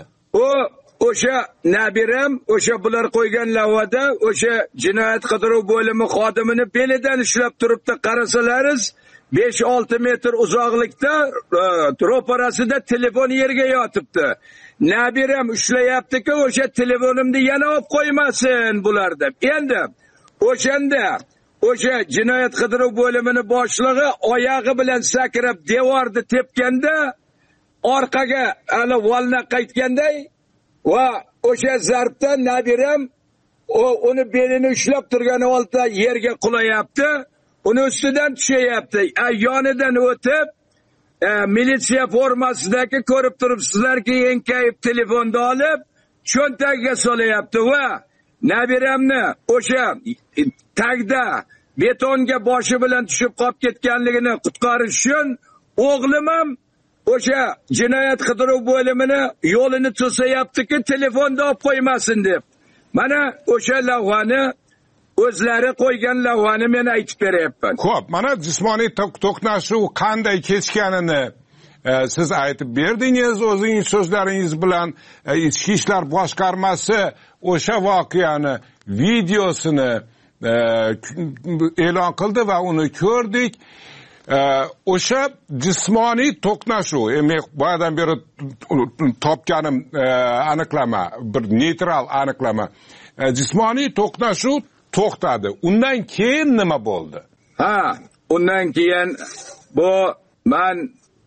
O'sha nabiram, o'sha bular qo'ygan lavada o'sha jinoyat qidiruv bo'limi xodimini belidan ushlab turibdi, qarasalaringiz 5-6 metr uzoqlikda ro'parasida telefon yerga yotibdi. Nabiram ushlayapti-ku, o'sha telefonimni yana olib qo'ymasin bular deb. Endi o'shanda o'sha jinoyat qidiruv bo'limini boshlig'i oyog'i bilan sakrab devorni tepganda orqaga hali volna qaytganday va o'sha zarbdan nabiram uni belini ushlab turgan holda yerga qulayapti, uni ustidan tushayapti. Yonidan o'tib militsiya formasidagi ko'rib turibsizlarki, enkayib telefonni olib cho'ntagiga solayapti va nabiramni o'sha tagda betonga boshi bilan tushib qolib ketganligini qutqarish uchun o'g'lim ham o'sha jinoyat qidiruv bo'limini yo'lini to'sayapti-ki, telefonni olib qo'ymasin deb. Mana o'sha lavhani o'zlari qo'ygan lavhani men aytib beryapman. Xo'p, mana jismoniy to'qnashuv qanday kechganini siz aytib berdingiz o'zingiz so'zlaringiz bilan. Ichki ishlar boshqarmasi o'sha voqeani videosini e'lon qildi va uni ko'rdik. O'sha jismoniy to'qnashuv, men boyadan beri topganim aniqlama, bir neytral aniqlama. Jismoniy to'qnashuv to'xtadi. Undan keyin nima bo'ldi? Undan keyin bu men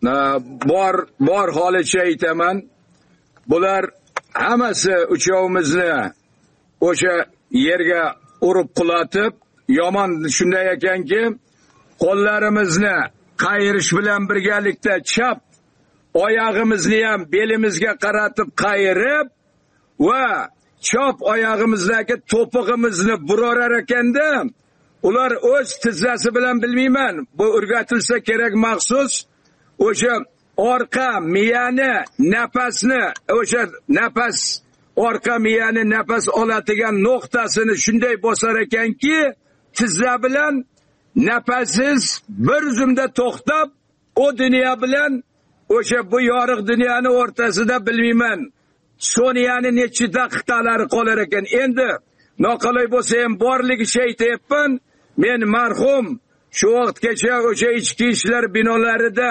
bor holicha aytaman. Bular hammasi uchovimizni o'sha yerga urib qulatib, yomon shunday ekanki, qo'llarimizni qayirish bilan birgalikda chap oyog'imizni ham belimizga qaratib qayirib va chop oyog'imizdagi to'pig'imizni burorar ekanda, ular o'z tizzasi bilan bilmayman, bu o'rgatilsa kerak maxsus, o'sha orqa miyani nafasni, o'sha nafas orqa miyani nafas oladigan nuqtasini shunday bosar ekanki, tizza bilan nafasiz bir zumda to'xtab, o dunyo bilan o'sha bu yorug' dunyoni o'rtasida bilmayman soniyani necha daqiqalari qolar ekan. Endi noqulay bo'lsa ham borligicha aytayapman. Men marhum shu vaqtgacha o'sha ichki ishlar binolarida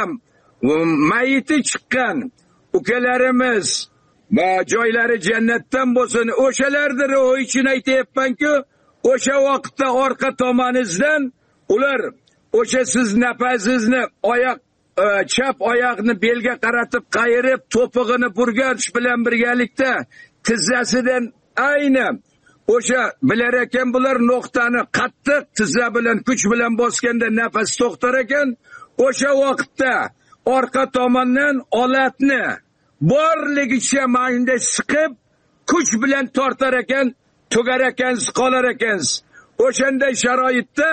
mayiti chiqqan ukalarimiz va joylari jannatdan bo'lsin, o'shalarni ro'yi uchun aytayapman-ku, o'sha vaqtda orqa tomoningizdan ular o'sha siz nafasingizni oyoq chap oyoqni belga qaratib qayirib to'pig'ini burgarish bilan birgalikda tizzasidan ayni o'sha bilar ekan, bular nuqtani qattiq tizza bilan kuch bilan bosganda nafas to'xtar ekan. O'sha vaqtda orqa tomondan olatni borligicha mayinda siqib kuch bilan tortar ekan, tugar ekansiz, qolar ekansiz. O'shanday sharoitda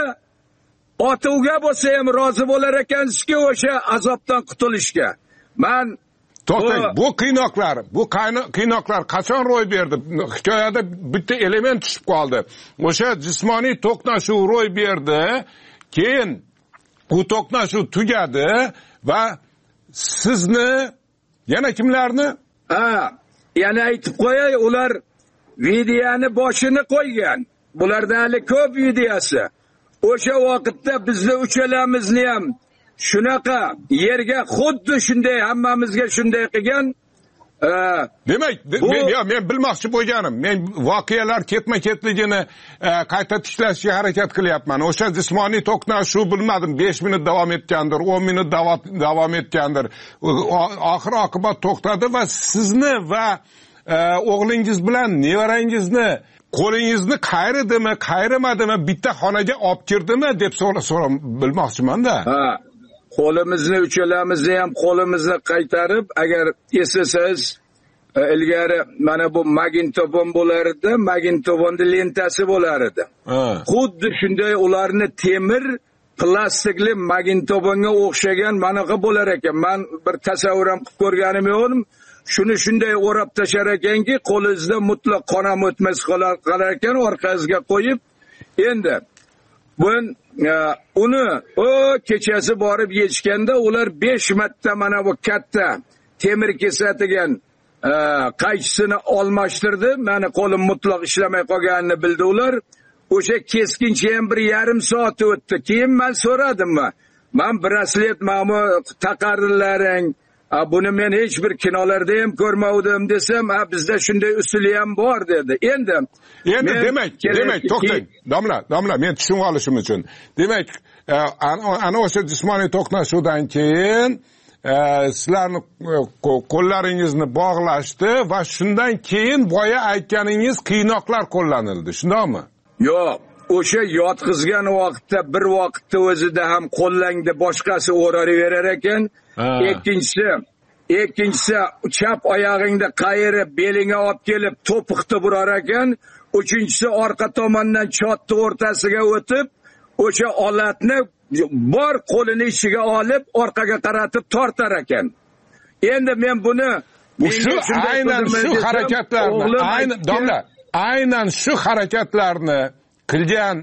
otuvga bo'lsa ham rozi bo'lar ekansizki, o'sha azobdan qutulishga. Men to'xtang, bu qiynoqlar qachon ro'y berdi? Hikoyada bitta element tushib qoldi. O'sha jismoniy to'qnashuv ro'y berdi, keyin u to'qnashuv tugadi va sizni yana kimlarni? Yana aytib qo'yay, ular videoni boshini qo'ygan. Bularda hali ko'p videosi. O'sha vaqtda bizni uchalamizni ham shunaqa yerga xuddi shunday hammamizga shunday qilgan. Demak, men bilmoqchi bo'lganim, men voqealar ketma-ketligini qayta tiklashga harakat qilyapman. O'sha jismoniy to'qnashuv bilmadim 5 minut davom etgandir, 10 minut davom etgandir. Oxir oqibat to'xtadi va sizni va o'g'lingiz bilan nevarangizni qo'lingizni qayridimi, qayrimadimi, bitta xonaga olib kirdimi deb so'ram bilmoqchiman-da. Qo'limizni uchalamizni ham qo'limizni qaytarib, agar eslasangiz, ilgari mana bu magnitofon bo'lar edi, magnitofonning lentasi bo'lar edi. Xuddi shunday ularni temir plastikli magnitofonga o'xshagan manaqa bo'lar ekan. Men bir tasavvur ham qilib ko'rganim yo'q. Shuni shunday o'rab tashar ekanki, qo'lingizda mutlaq qon ham o'tmas qolar ekan, orqangizga qo'yib. Endi uni o kechasi borib yechganda ular 5 marta mana bu katta temir kesadigan qaychisini almashtirdi. Meni qo'lim mutlaq ishlamay qolganini bildi ular. O'sha keskincha ham 1,5 soat o'tdi. Keyin men so'radim, men braslet mana taqardilaring, buni men hech bir kinolarda ham ko'rmadim desam, bizda shunday usuli ham bor dedi. Endi demak to'xtang. Domla, men tushunib olishim uchun. Demak, ana o'sha jismoniy to'qnashuvdan keyin sizlarni qo'llaringizni bog'lashdi va shundan keyin boya aytganingiz qiynoqlar qo'llanildi, shundaymi? Yo'q, o'sha yotqizgan vaqtda bir vaqtda o'zida ham qo'llangda boshqasi o'raverar ekan. Ikkinchisi chap oyog'ingda qayirib belingga olib kelib to'piqni burar ekan. Uchinchisi orqa tomondan chotni o'rtasiga o'tib, o'sha olatni bor qo'lini ichiga olib orqaga qaratib tortar ekan. Endi men buni aynan shu harakatlarni aynan shu harakatlarni qilgan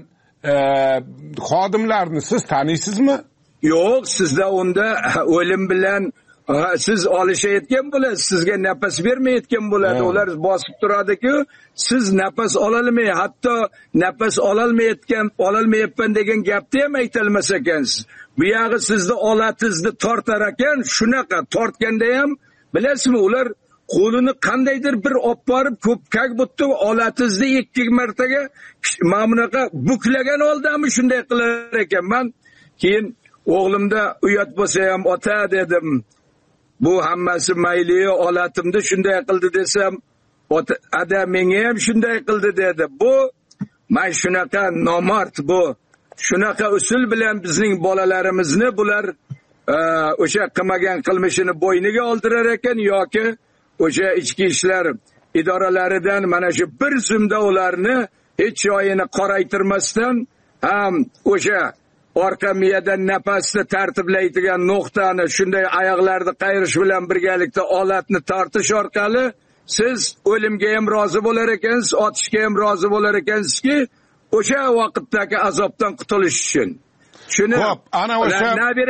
xodimlarni siz taniysizmi? Yo'q, sizda unda o'lim bilan siz olishayotgan bo'lasiz, sizga nafas bermayotgan bo'ladi. Ular bosib turadi-ku, siz nafas ololmay, hatto nafas ololmayapman degan gapni ham aytolmas ekansiz. Bu yog'i sizni olatingizni tortar ekan, shunaqa tortganda ham bilasizmi, ular qo'lini qandaydir bir olib borib ko'pkak butdi olatingizni 2 martaga mana bunaqa buklagan oldimi shunday qilar ekan. Men keyin o'g'limda uyat bo'lsa ham ota dedim. Bu hammasi mayli, olatimni shunday qildi desam, ada menga ham shunday qildi dedi. Bu men shunaqa nomard, bu shunaqa usul bilan bizning bolalarimizni bular o'sha qilmagan qilmishini bo'yniga oldirar ekan yoki o'sha ichki ishlar idoralaridan mana shu bir zumda ularni hech joyini qoraytirmasdan ham o'sha orqa miyadan nafasni tartiblaydigan nuqtani shunday oyoqlarni qayirish bilan birgalikda olatni tortish orqali siz o'limga ham rozi bo'lar ekansiz, otishga ham rozi bo'lar ekansizki, o'sha vaqtdagi azobdan qutulish uchun. Shuni ana o'sha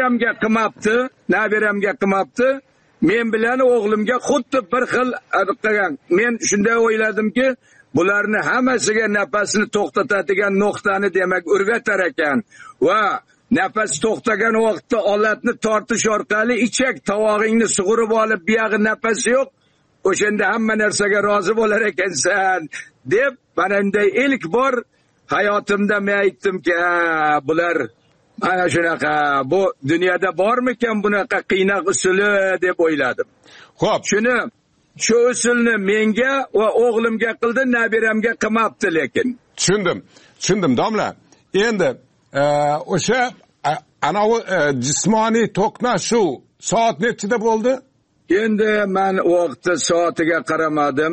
nabiramga qilmabdi. Men bilan o'g'limga xuddi bir xil qilgan. Men shunday o'yladimki, bularni hammasiga nafasni to'xtatadigan nuqtani demak o'rgatar ekan va nafas to'xtagan vaqtda olatni tortish orqali ichak tovog'ingni sug'urib olib, bu yog'i nafas yo'q, o'shanda hamma narsaga rozi bo'lar ekansan deb mana bunday ilk bor hayotimda men aytdimki, bular mana shunaqa, bu dunyoda bormikan bunaqa qiynoq usuli deb o'yladim. Xo'p, shu usulni menga va o'g'limga qildi, nabiramga qilmabdi lekin. Tushundim, domla. Endi o'sha anavi jismoniy to'qnashuv soat nechida bo'ldi? Endi men vaqtda soatiga qaramadim.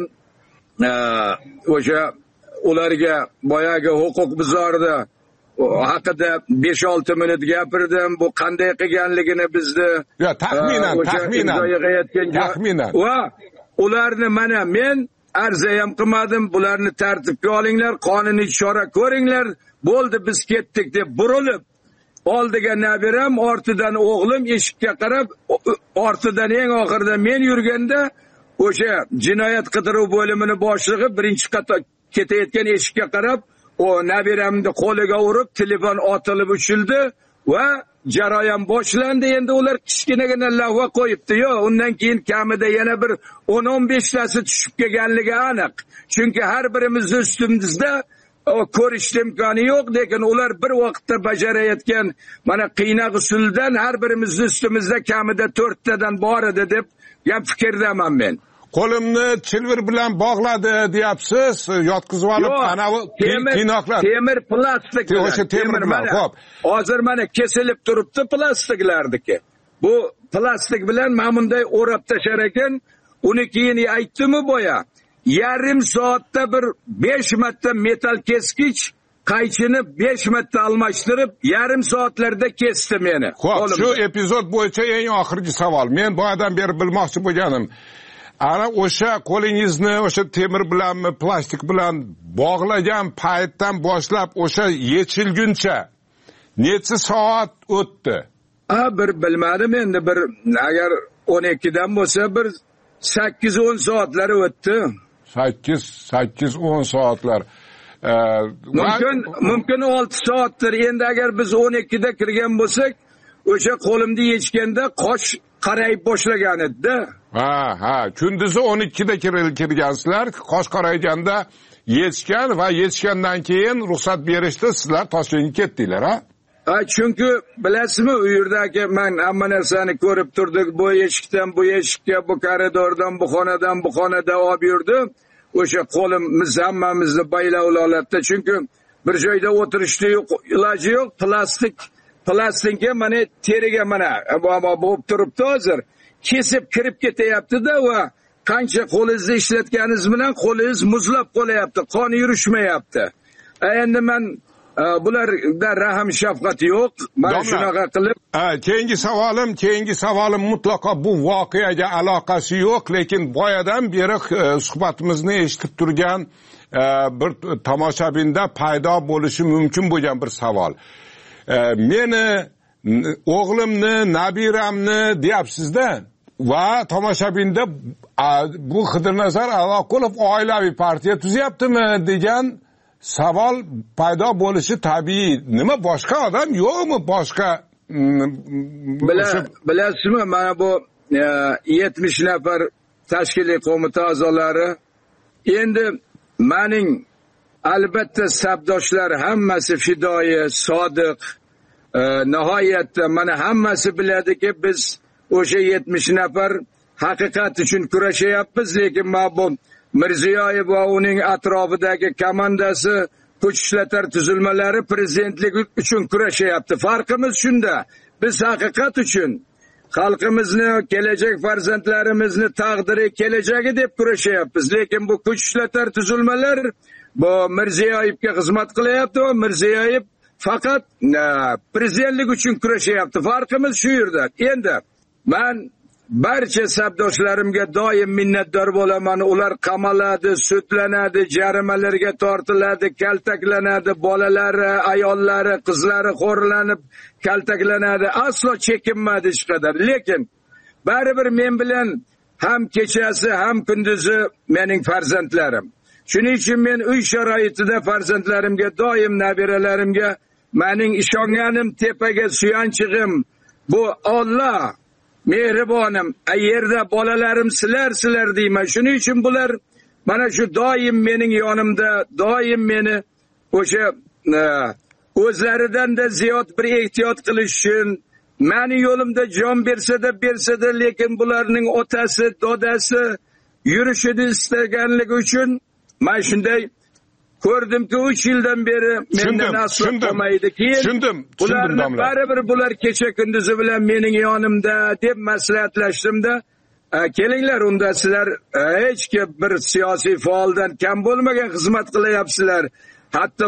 O'sha ularga boyagi huquq buzardi haqida 5-6 minut gapirdim. Bu qanday qilganligini bizni taxminan va ularni mana men arza ham qilmadim. Bularni tartibga olinglar, qonuniy chora ko'ringlar. Bo'ldi, biz ketdik deb burilib oldiga nabiram, ortidan o'g'lim eshikka qarab, ortidan eng oxirida men yurganda o'sha jinoyat qidiruv bo'limining boshlig'i birinchi qator ketayotgan eshikka qarab, o nabiramni qo'liga urib, telefon otilib uchildi va jarayon boshlandi. Endi ular kichkinagina lavha qo'yibdi. Yo'q, undan keyin kamida yana bir 10-15 tasi tushib kelganligi aniq. Chunki har birimizni ustimizda ko'rish imkoni yo'q, lekin ular bir vaqtda bajarayotgan mana qiynoq usuldan har birimizni ustimizda kamida 4 tadan bor edi deb gap fikrdaman men. Qo'limni chilvir bilan bog'ladi deyapsiz, yotqizib olib anavi qiynoqlar. Temir plastik. O'sha temir bilan. Xo'p. Hozir mana kesilib turibdi plastiklardiki. Bu plastik bilan mana bunday o'rab tashar ekan, uni keyin aytdimi boya, yarim soatda bir 5 marta metal keskich qaychini 5 marta almashtirib, yarim soatlarda kesdi meni. Xo'p, shu epizod bo'yicha eng oxirgi savol. Men boyadan beri bilmoqchi bo'lganim, ana o'sha qo'lingizni o'sha temir bilanmi, plastik bilan bog'lagan paytdan boshlab o'sha yechilguncha necha soat o'tdi? Bir bilmadim endi, bir agar 12dan bo'lsa bir 8-10 soatlari o'tdi. 8-10 soatlar. Mumkin 6 soatdir. Endi agar biz 12da kirgan bo'lsak, o'sha qo'limni yechganda qosh qarayib boshlagan edi-da. Ha, kunduzi 12da kirgansizlar, qosh qarayganda yechgan va yechgandan keyin ruxsat berishdi, sizlar Toshkentga ketdinglar, ha? Chunki bilasizmi, u yerdagi men hamma narsani ko'rib turdik. Bu eshikdan bu eshikka, bu koridordan bu xonadan bu xonada olib yurdim. O'sha qo'limiz hammamizni baylab olatdi. Chunki bir joyda o'tirishda iloji yo'q. Plastikga mana teriga mana bo'lib turibdi hozir. Kesib kirib ketyapti-da va qancha qo'lingizni ishlatganingiz bilan qo'lingiz muzlab qolyapti, qon yurishmayapti. Endi men bularda rahim shafqat yo'q. Mana shunaqa qilib. Keyingi savolim mutlaqo bu voqeaga aloqasi yo'q, lekin boyadan beri suhbatimizni eshitib turgan bir tomoshabinda paydo bo'lishi mumkin bo'lgan bir savol. Meni o'g'limni, nabiramni deyapsiz-da va tomoshabinda bu Xidirnazar Alloqulov oilaviy partiya tuzyaptimi degan savol paydo bo'lishi tabiiy. Nima, boshqa odam yo'qmi? Boshqa bilasizmi, mana bu 70 nafar tashkiliy qo'mita a'zolari, endi mening albatta sabdoshlar hammasi fidoyi, sodiq. Nihoyatda mana hammasi biladiki, biz o'sha 70 nafar haqiqat uchun kurashyapmiz, lekin bu Mirziyoyev va uning atrofidagi komandasi, kuch ishlatar tuzilmalari prezidentlik uchun kurashyapti. Farqimiz shunda. Biz haqiqat uchun xalqimizni, kelajak farzandlarimizni taqdiri, kelajagi deb kurashyapmiz. Lekin bu kuch ishlatar tuzilmalar bu Mirziyoyevga xizmat qilyapti va Mirziyoyev faqat prezidentlik uchun kurashyapti. Farqimiz shu yerda. Endi men barcha sabdoshlarimga doim minnatdor bo'laman. Ular qamaladi, sudlanadi, jarimalarga tortiladi, kaltaklanadi, bolalari, ayollari, qizlari xo'rlanib kaltaklanadi. Aslo chekinmadi hech qadar. Lekin baribir men bilan ham kechasi, ham kunduzi mening farzandlarim. Shuning uchun men uy sharoitida farzandlarimga, doim nabiralarimga mening ishonganim, tepaga suyanchig'im bu Alloh. Mehribonim, yerda bolalarim sizlar deyman. Shuning uchun bular mana shu doim mening yonimda, doim meni o'sha o'zlaridan da ziyod bir ehtiyot qilish uchun, meni yo'limda jon bersa-da, lekin bularning otasi, dadasi yurishini istaganligi uchun men shunday ko'rdimki 3 yildan beri mendan aslo qolmaydi. Tushundim. Baribir bular kecha kunduzi bilan mening yonimda deb maslahatlashdim-da. Kelinglar, unda sizlar hech kim bir siyosiy faoldan kam bo'lmagan xizmat qilyapsizlar. Hatto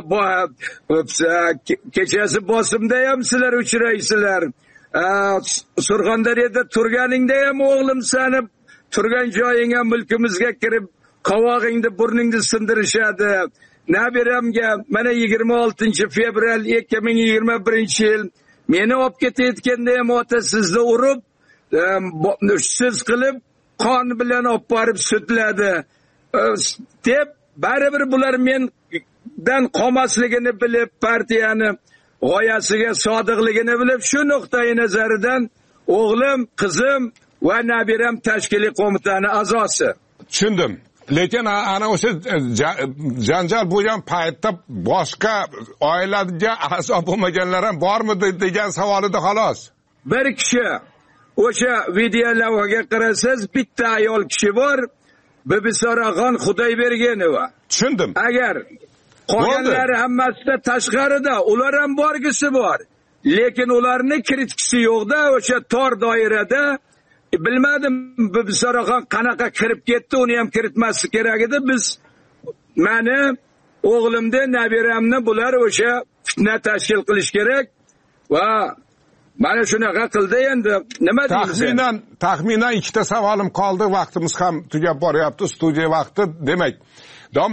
kechasi bosimda ham sizlar uchraysizlar. Surxondaryoda turganingda ham o'g'lim seni turgan joyingga, mulkimizga kirib qovog'ingni, burningni sindirishadi. Nabiramga mana 26 fevral 2021-yil meni olib ketayotganda ham ota sizni urib, siz qilib qon bilan olib borib sudladi deb, baribir bular mendan qolmasligini bilib, partiyani g'oyasiga sodiqligini bilib, shu nuqtai nazaridan o'g'lim, qizim va nabiram tashkiliy qo'mitani a'zosi. Tushundim. Lekin ana o'sha janjal bo'lgan paytda boshqa oilaga a'zo bo'lmaganlar ham bormidi degan savol edi, xolos. Bir kishi, o'sha video lavhaga qarasangiz, bitta ayol kishi bor, Bibisoraxon Xudoybergenova. Tushundim. Agar qolganlari hammasida tashqarida, ular ham borgisi bor. Lekin ularning kiritkisi yo'qda, o'sha tor doirada. Bilmadim, Bibisoraxon qanaqa kirib ketdi, uni ham kiritmaslik kerak edi. Biz meni, o'g'limni, nabiramni bular o'sha fitna tashkil qilish kerak va mana shunaqa qildi. Endi nima deymiz? Taxminan ikkita savolim qoldi, vaqtimiz ham tugab boryapti, studiya vaqti. Demak, domla,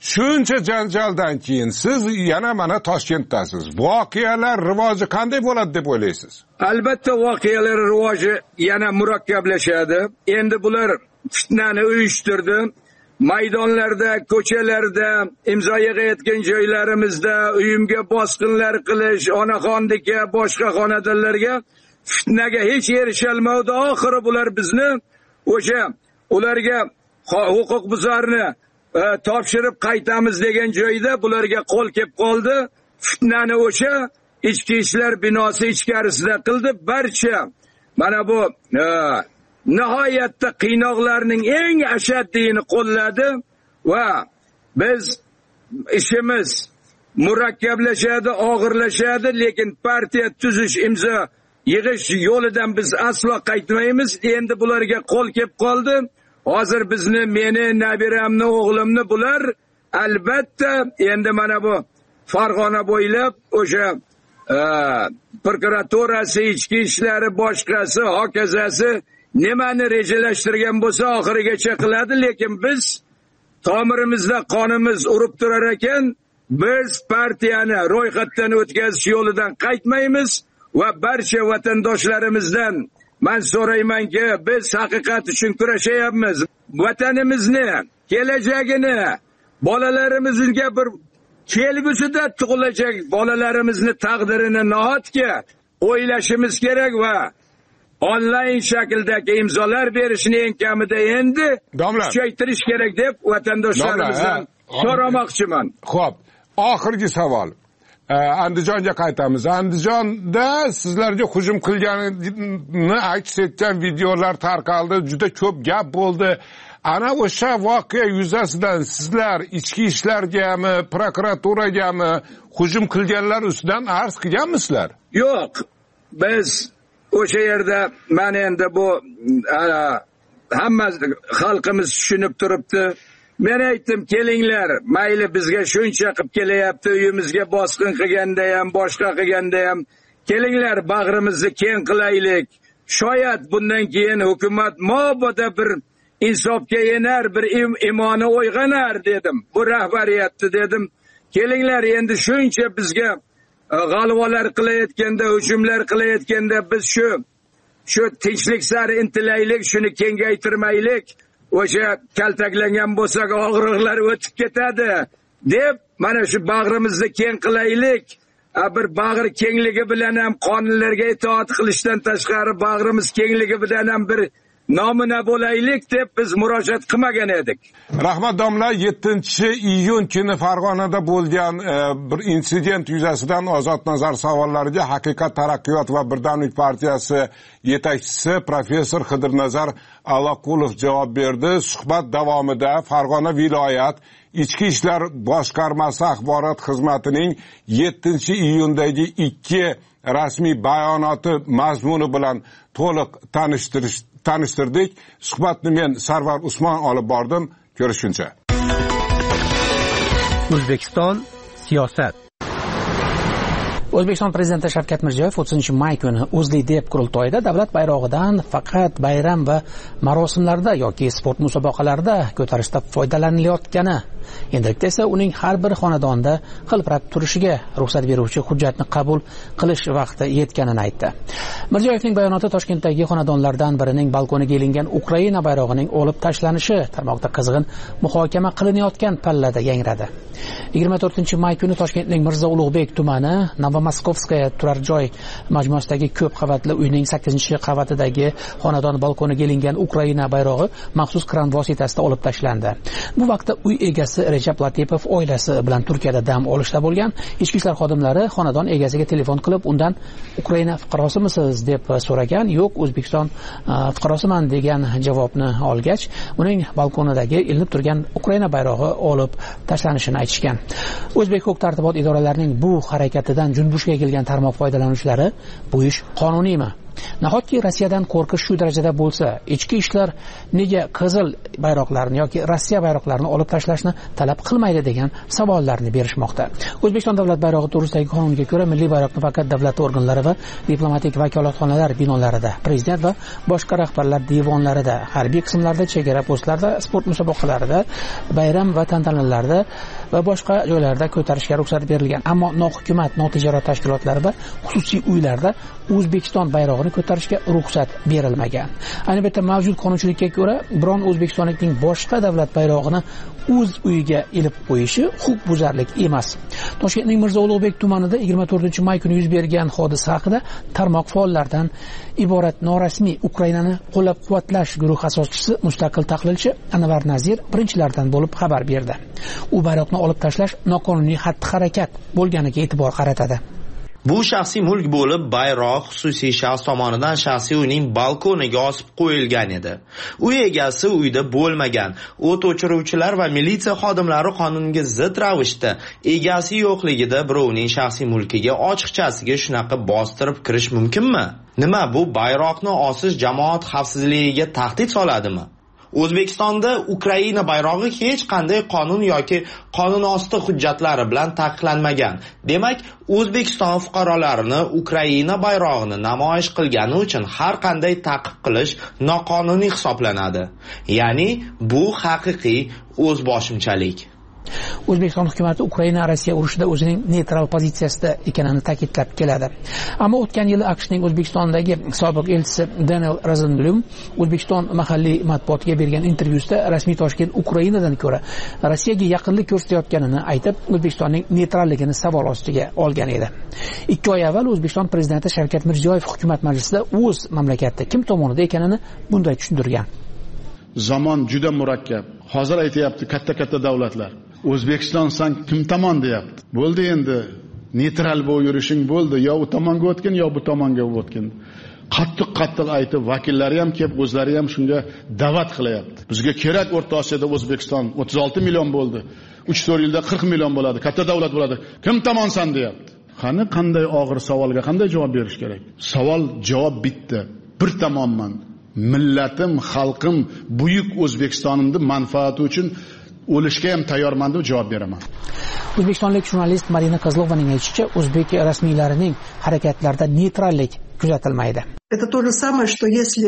shuncha janjaldan keyin siz yana mana Toshkentdasiz. Voqealar rivoji qanday bo'ladi deb o'ylaysiz? Albatta voqealar rivoji yana murakkablashadi. Endi bular fitnani uyushtirdi. Maydonlarda, ko'chalarda, imzo yig'ayotgan joylarimizda uyimga bosqinlar qilish, onaxonniki boshqa xonadonlarga fitnaga hech erishalmadi. Oxiri bular bizni o'sha ularga huquqbuzarni topshirib qaytamiz degan joyda bularga qo'l kelib qoldi. Fitnani o'sha ichki ishlar binosi ichkarisida qildi. Barcha mana bu nihoyatda qiynoqlarning eng ashaddiyini qo'lladi va biz ishimiz murakkablashadi, og'irlashadi, lekin partiya tuzish, imzo yig'ish yo'lidan biz aslo qaytmaymiz. Endi bularga qo'l kelib qoldi. Hozir bizni, meni, nabiramni, o'g'limni bular albatta endi mana bu Farg'ona bo'ylab o'sha prokuraturasi, ichki ishlari, boshqasi, hokazasi nimani rejalashtirgan bo'lsa oxirigacha qiladi, lekin biz tomirimizda qonimiz urib turar ekan, biz partiyani ro'yxatdan o'tkazish yo'lidan qaytmaymiz va barcha vatandoshlarimizdan men so'raymanki, biz haqiqat uchun kurashayapmiz. Vatanimizni, kelajagini, bolalarimizga bir kelgusida tug'ilajak bolalarimizni taqdirini nahotki o'ylashimiz kerak va onlayn shakldagi imzolar berishni eng kamida endi kuchaytirish kerak deb vatandoshlarimizdan so'ramoqchiman. Xo'p, oxirgi savol. Andijonga qaytamiz. Andijonda sizlarga hujum qilganini aks etgan videolar tarqaldi, juda ko'p gap bo'ldi. Ana o'sha voqea yuzasidan sizlar ichki ishlargami, prokuraturagami hujum qilganlar ustidan arz qilganmisizlar? Yo'q. Biz o'sha yerda men endi bu hamma xalqimiz tushunib turibdi. Men aytdim, kelinglar, mayli bizga shuncha qilib kelyapti, uyimizga bosqin qilganda ham, boshqa qilganda ham, kelinglar bag'rimizni keng qilaylik. Shoyat bundan keyin hukumat mobodo bir insofga yenar, bir imoni uyg'onar dedim. Bu rahbariyatni dedim. Kelinglar endi shuncha bizga g'alvalar qilayotganda, hujumlar qilayotganda biz shu tinchlik sari intilaylik, shuni kengaytirmaylik. O'sha kaltaklangan bo'lsak og'riqlar o'tib ketadi deb mana shu bag'rimizni keng qilaylik. Bir bag'ri kengligi bilan ham qonunlarga itoat qilishdan tashqari bag'rimiz kengligi bilan ham bir nomina bo'laylik deb biz murojaat qilmagan edik. Rahmat domla, 7-iyun kuni Farg'onada bo'lgan bir insident yuzasidan Ozod nazar savollariga Haqiqat taraqqiyot va Birdamlik partiyasi yetakchisi professor Xidirnazar Allaqulov javob berdi. Suhbat davomida Farg'ona viloyat Ichki ishlar boshqarmasi axborot xizmatining 7-iyundagi 2 rasmiy bayonoti mazmuni bilan to'liq tanishtirdik. Suhbatni men Sarvar Usmon olib bordim. Ko'rishguncha. O'zbekiston siyosat. O'zbekiston prezidenti Shavkat Mirziyoyev 30-may kuni O'zLiDeP qurultoyida davlat bayrog'idan faqat bayram va marosimlarda yoki sport musobaqalarida ko'tarishda foydalanilayotgani, endilikda esa uning har bir xonadonda hilpirab turishiga ruxsat beruvchi hujjatni qabul qilish vaqti yetganini aytdi. Mirziyoyevning bayonoti Toshkentdagi xonadonlardan birining balkoniga ilingan Ukraina bayrog'ining olib tashlanishi tarmoqda qizg'in muhokama qilinayotgan pallada yangradi. 24-may kuni Toshkentning Mirzo Ulug'bek tumani Novomoskovskaya turar joy majmuasidagi ko'p qavatli uyning 8-qavatidagi xonadon balkoniga ilingan Ukraina bayrog'i maxsus kran vositasida olib tashlandi. Bu vaqtda uy egasi Rejab Latipov oilasi bilan Turkiyada dam olishda bo'lgan. Ichki ishlar xodimlari xonadon egasiga telefon qilib, undan Ukraina fuqarosimisiz deb so'ragan. Yo'q, O'zbekiston fuqarosiman degan javobni olgach, uning balkonidagi ilinib turgan Ukraina bayrog'i olib tashlanishini aytishgan. O'zbek huquq-tartibot idoralarining bu harakatidan junbushga kelgan tarmoq foydalanuvchilari bu ish qonuniymi Nahotki Rossiyadan qo'rqish shu darajada bo'lsa, ichki ishlar nega qizil bayroqlarni yoki Rossiya bayroqlarini olib tashlashni talab qilmaydi degan savollarni berishmoqda. O'zbekiston davlat bayrog'i to'g'risidagi qonunga ko'ra milliy bayroqni faqat davlat organlari va diplomatik vakolatxonalar binolarida, prezident va boshqa rahbarlar devonlarida, harbiy qismlarda, chegara postlarida, sport musobaqalarida, bayram va tantanalarda va boshqa joylarda ko'tarishga ruxsat berilgan. Ammo nohukumat, notijorat tashkilotlari va xususiy uylarda O'zbekiston bayrog'ini ko'tarishga ruxsat berilmagan. Ayni paytda mavjud qonunchilikka ko'ra, biron o'zbekistonlikning boshqa davlat bayrog'ini o'z uyiga ilib qo'yishi huquqbuzarlik emas. Toshkentning Mirzo Ulug'bek tumanida 24-may kuni yuz bergan hodisa haqida tarmoq faollaridan iborat norasmiy Ukrainani qo'llab-quvvatlash guruhi asoschisi, mustaqil tahlilchi Anvar Nazir birinchilardan bo'lib xabar berdi. U bayroqni olib tashlash noqonuniy xatti-harakat bo'lganiga e'tibor qaratadi. Bu shaxsiy mulk bo'lib, bayroq xususiy shaxs tomonidan shaxsiy uyning balkoniga osib qo'yilgan edi. Uy egasi uyda bo'lmagan. O't o'chiruvchilar va militsiya xodimlari qonunga zid ravishda egasi yo'qligida birovning shaxsiy mulkiga ochiqchasiga shunaqa bostirib kirish mumkinmi? Nima bu bayroqni osish jamoat xavfsizligiga tahdid soladimi? O'zbekistonda Ukraina bayrog'i hech qanday qonun yoki qonun osti hujjatlari bilan taqiqlanmagan. Demak, O'zbekiston fuqarolarini Ukraina bayrog'ini namoyish qilgani uchun har qanday ta'qib qilish noqonuniy hisoblanadi. Ya'ni bu haqiqiy o'zboshimchalik. O'zbekiston hukumati Ukraina-Rossiya urushida o'zining neytral pozitsiyasida ekanini ta'kidlab keladi. Ammo o'tgan yili AQShning O'zbekistondagi sobiq elchisi Daniel Rosenblum O'zbekiston mahalliy matbuotiga bergan intervyusida rasmiy Toshkent Ukrainadan ko'ra Rossiyaga yaqinlik ko'rsatayotganini aytib, O'zbekistonning neytralligini savol ostiga olgan edi. 2 oy avval O'zbekiston prezidenti Shavkat Mirziyoyev hukumat majlisida o'z mamlakati kim tomonida ekanini bunday tushuntirgan. Zamon juda murakkab. Hozir aytayapti katta davlatlar. O'zbekiston san kim tomon deyapti. Bo'ldi endi neytral bo'lib yurishing bo'ldi. Yo u tomonga o'tgin, yo bu tomonga o'tgin. Qattiq aytib, vakillari ham kelib, o'zlari ham shunga da'vat qilyapti. Bizga kerak O'rta Osiyoda O'zbekiston 36 million bo'ldi. 3-4 yilda 40 million bo'ladi. Katta davlat bo'ladi. Kim tomonsan deyapti. Qani qanday og'ir savolga qanday javob berish kerak? Savol javob bitta. Bir tomonman. Millatim, xalqim, buyuk O'zbekistonimni manfaati uchun o'lishga ham tayyorman deb javob beraman. O'zbekistonlik jurnalist Marina Kozlovaning aytishicha, o'zbek rasmiylarining harakatlarida neytrallik kuzatilmaydi. Это то же самое, что если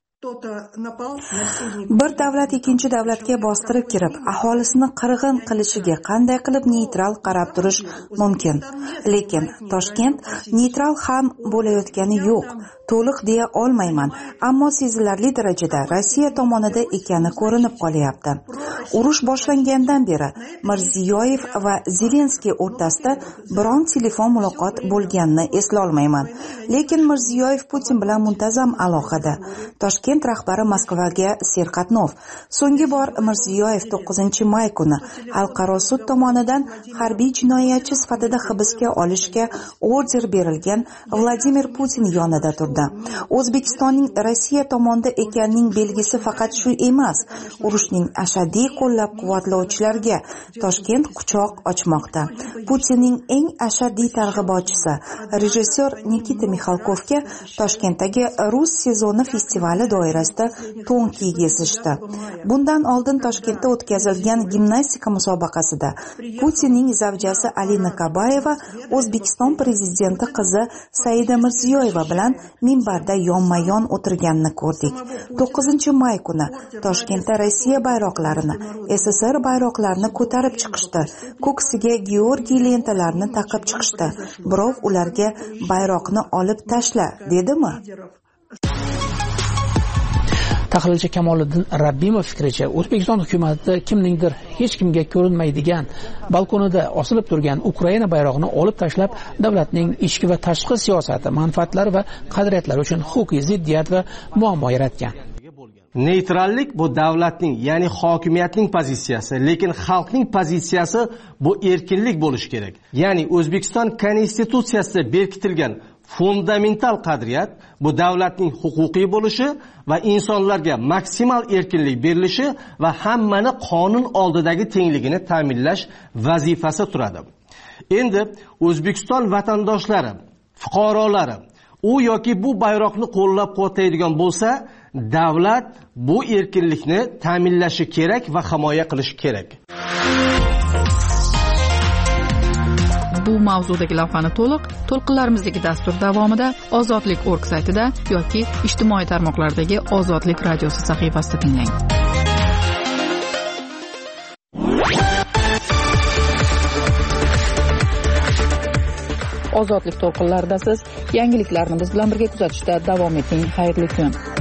bir davlat ikkinchi davlatga bostirib kirib, aholisini qirg'in qilishiga qanday qilib neytral qarab turish mumkin? Lekin Toshkent neytral ham bo'layotgani yo'q. To'liq deya olmayman, ammo sezilarli darajada Rossiya tomonida ekani ko'rinib qolyapti. Urush boshlangandan beri Mirziyoyev va Zelenskiy o'rtasida biron telefon muloqot bo'lganini eslolmayman. Lekin Mirziyoyev Putin bilan muntazam aloqada. Toshkent rahbari Moskvaga serqatnov. So'nggi bor Mirziyoyev 9-may kuni xalqaro sud tomonidan harbiy jinoyatchi sifatida hibsga olishga order berilgan Vladimir Putin yonida turdi. O'zbekistonning Rossiya tomonida ekanining belgisi faqat shu emas. Urushning ashaddiy qo'llab-quvvatlovchilarga Toshkent quchoq ochmoqda. Putinning eng ashaddiy targ'ibotchisi rejissyor Nikita Mixalkovga Toshkentdagi Rus sezoni festivali doirasida to'n kiygizishdi. Bundan oldin Toshkentda o'tkazilgan gimnastika musobaqasida Putinning zavjasi Alina Kabayeva O'zbekiston prezidenti qizi Saida Mirziyoyeva bilan minbarda yonma-yon o'tirganini ko'rdik. 9-may kuni Toshkentda Rossiya bayroqlarini, SSR bayroqlarini ko'tarib chiqishdi. Ko'ksiga Georgiy lentalarini taqib chiqishdi. Birov ularga bayroqni olib tashla dedimi? Tahlilchi Kamoliddin Rabbimov fikricha, O'zbekiston hukumati kimningdir hech kimga ko'rinmaydigan balkonida osilib turgan Ukraina bayrog'ini olib tashlab, davlatning ichki va tashqi siyosati, manfaatlari va qadriyatlari uchun huquqiy ziddiyat va muammo yaratgan. Neytrallik bu davlatning, ya'ni hokimiyatning pozitsiyasi, lekin xalqning pozitsiyasi bu erkinlik bo'lishi kerak. Ya'ni O'zbekiston konstitutsiyasida berkitilgan fundamental qadriyat bu davlatning huquqiy bo'lishi va insonlarga maksimal erkinlik berilishi va hammani qonun oldidagi tengligini ta'minlash vazifasi turadi. Endi O'zbekiston vatandoshlari, fuqarolari u yoki bu bayroqni qo'llab-quvvatlaydigan bo'lsa, davlat bu erkinlikni ta'minlashi kerak va himoya qilishi kerak. Bu mavzudagi lavhani to'lqinlarimizdagi dastur davomida ozodlik.org saytida yoki ijtimoiy tarmoqlardagi Ozodlik radiosi sahifasida tinglang. Ozodlik to'lqinlarida siz yangiliklarni biz bilan birga kuzatishda davom eting. Xayrli kun.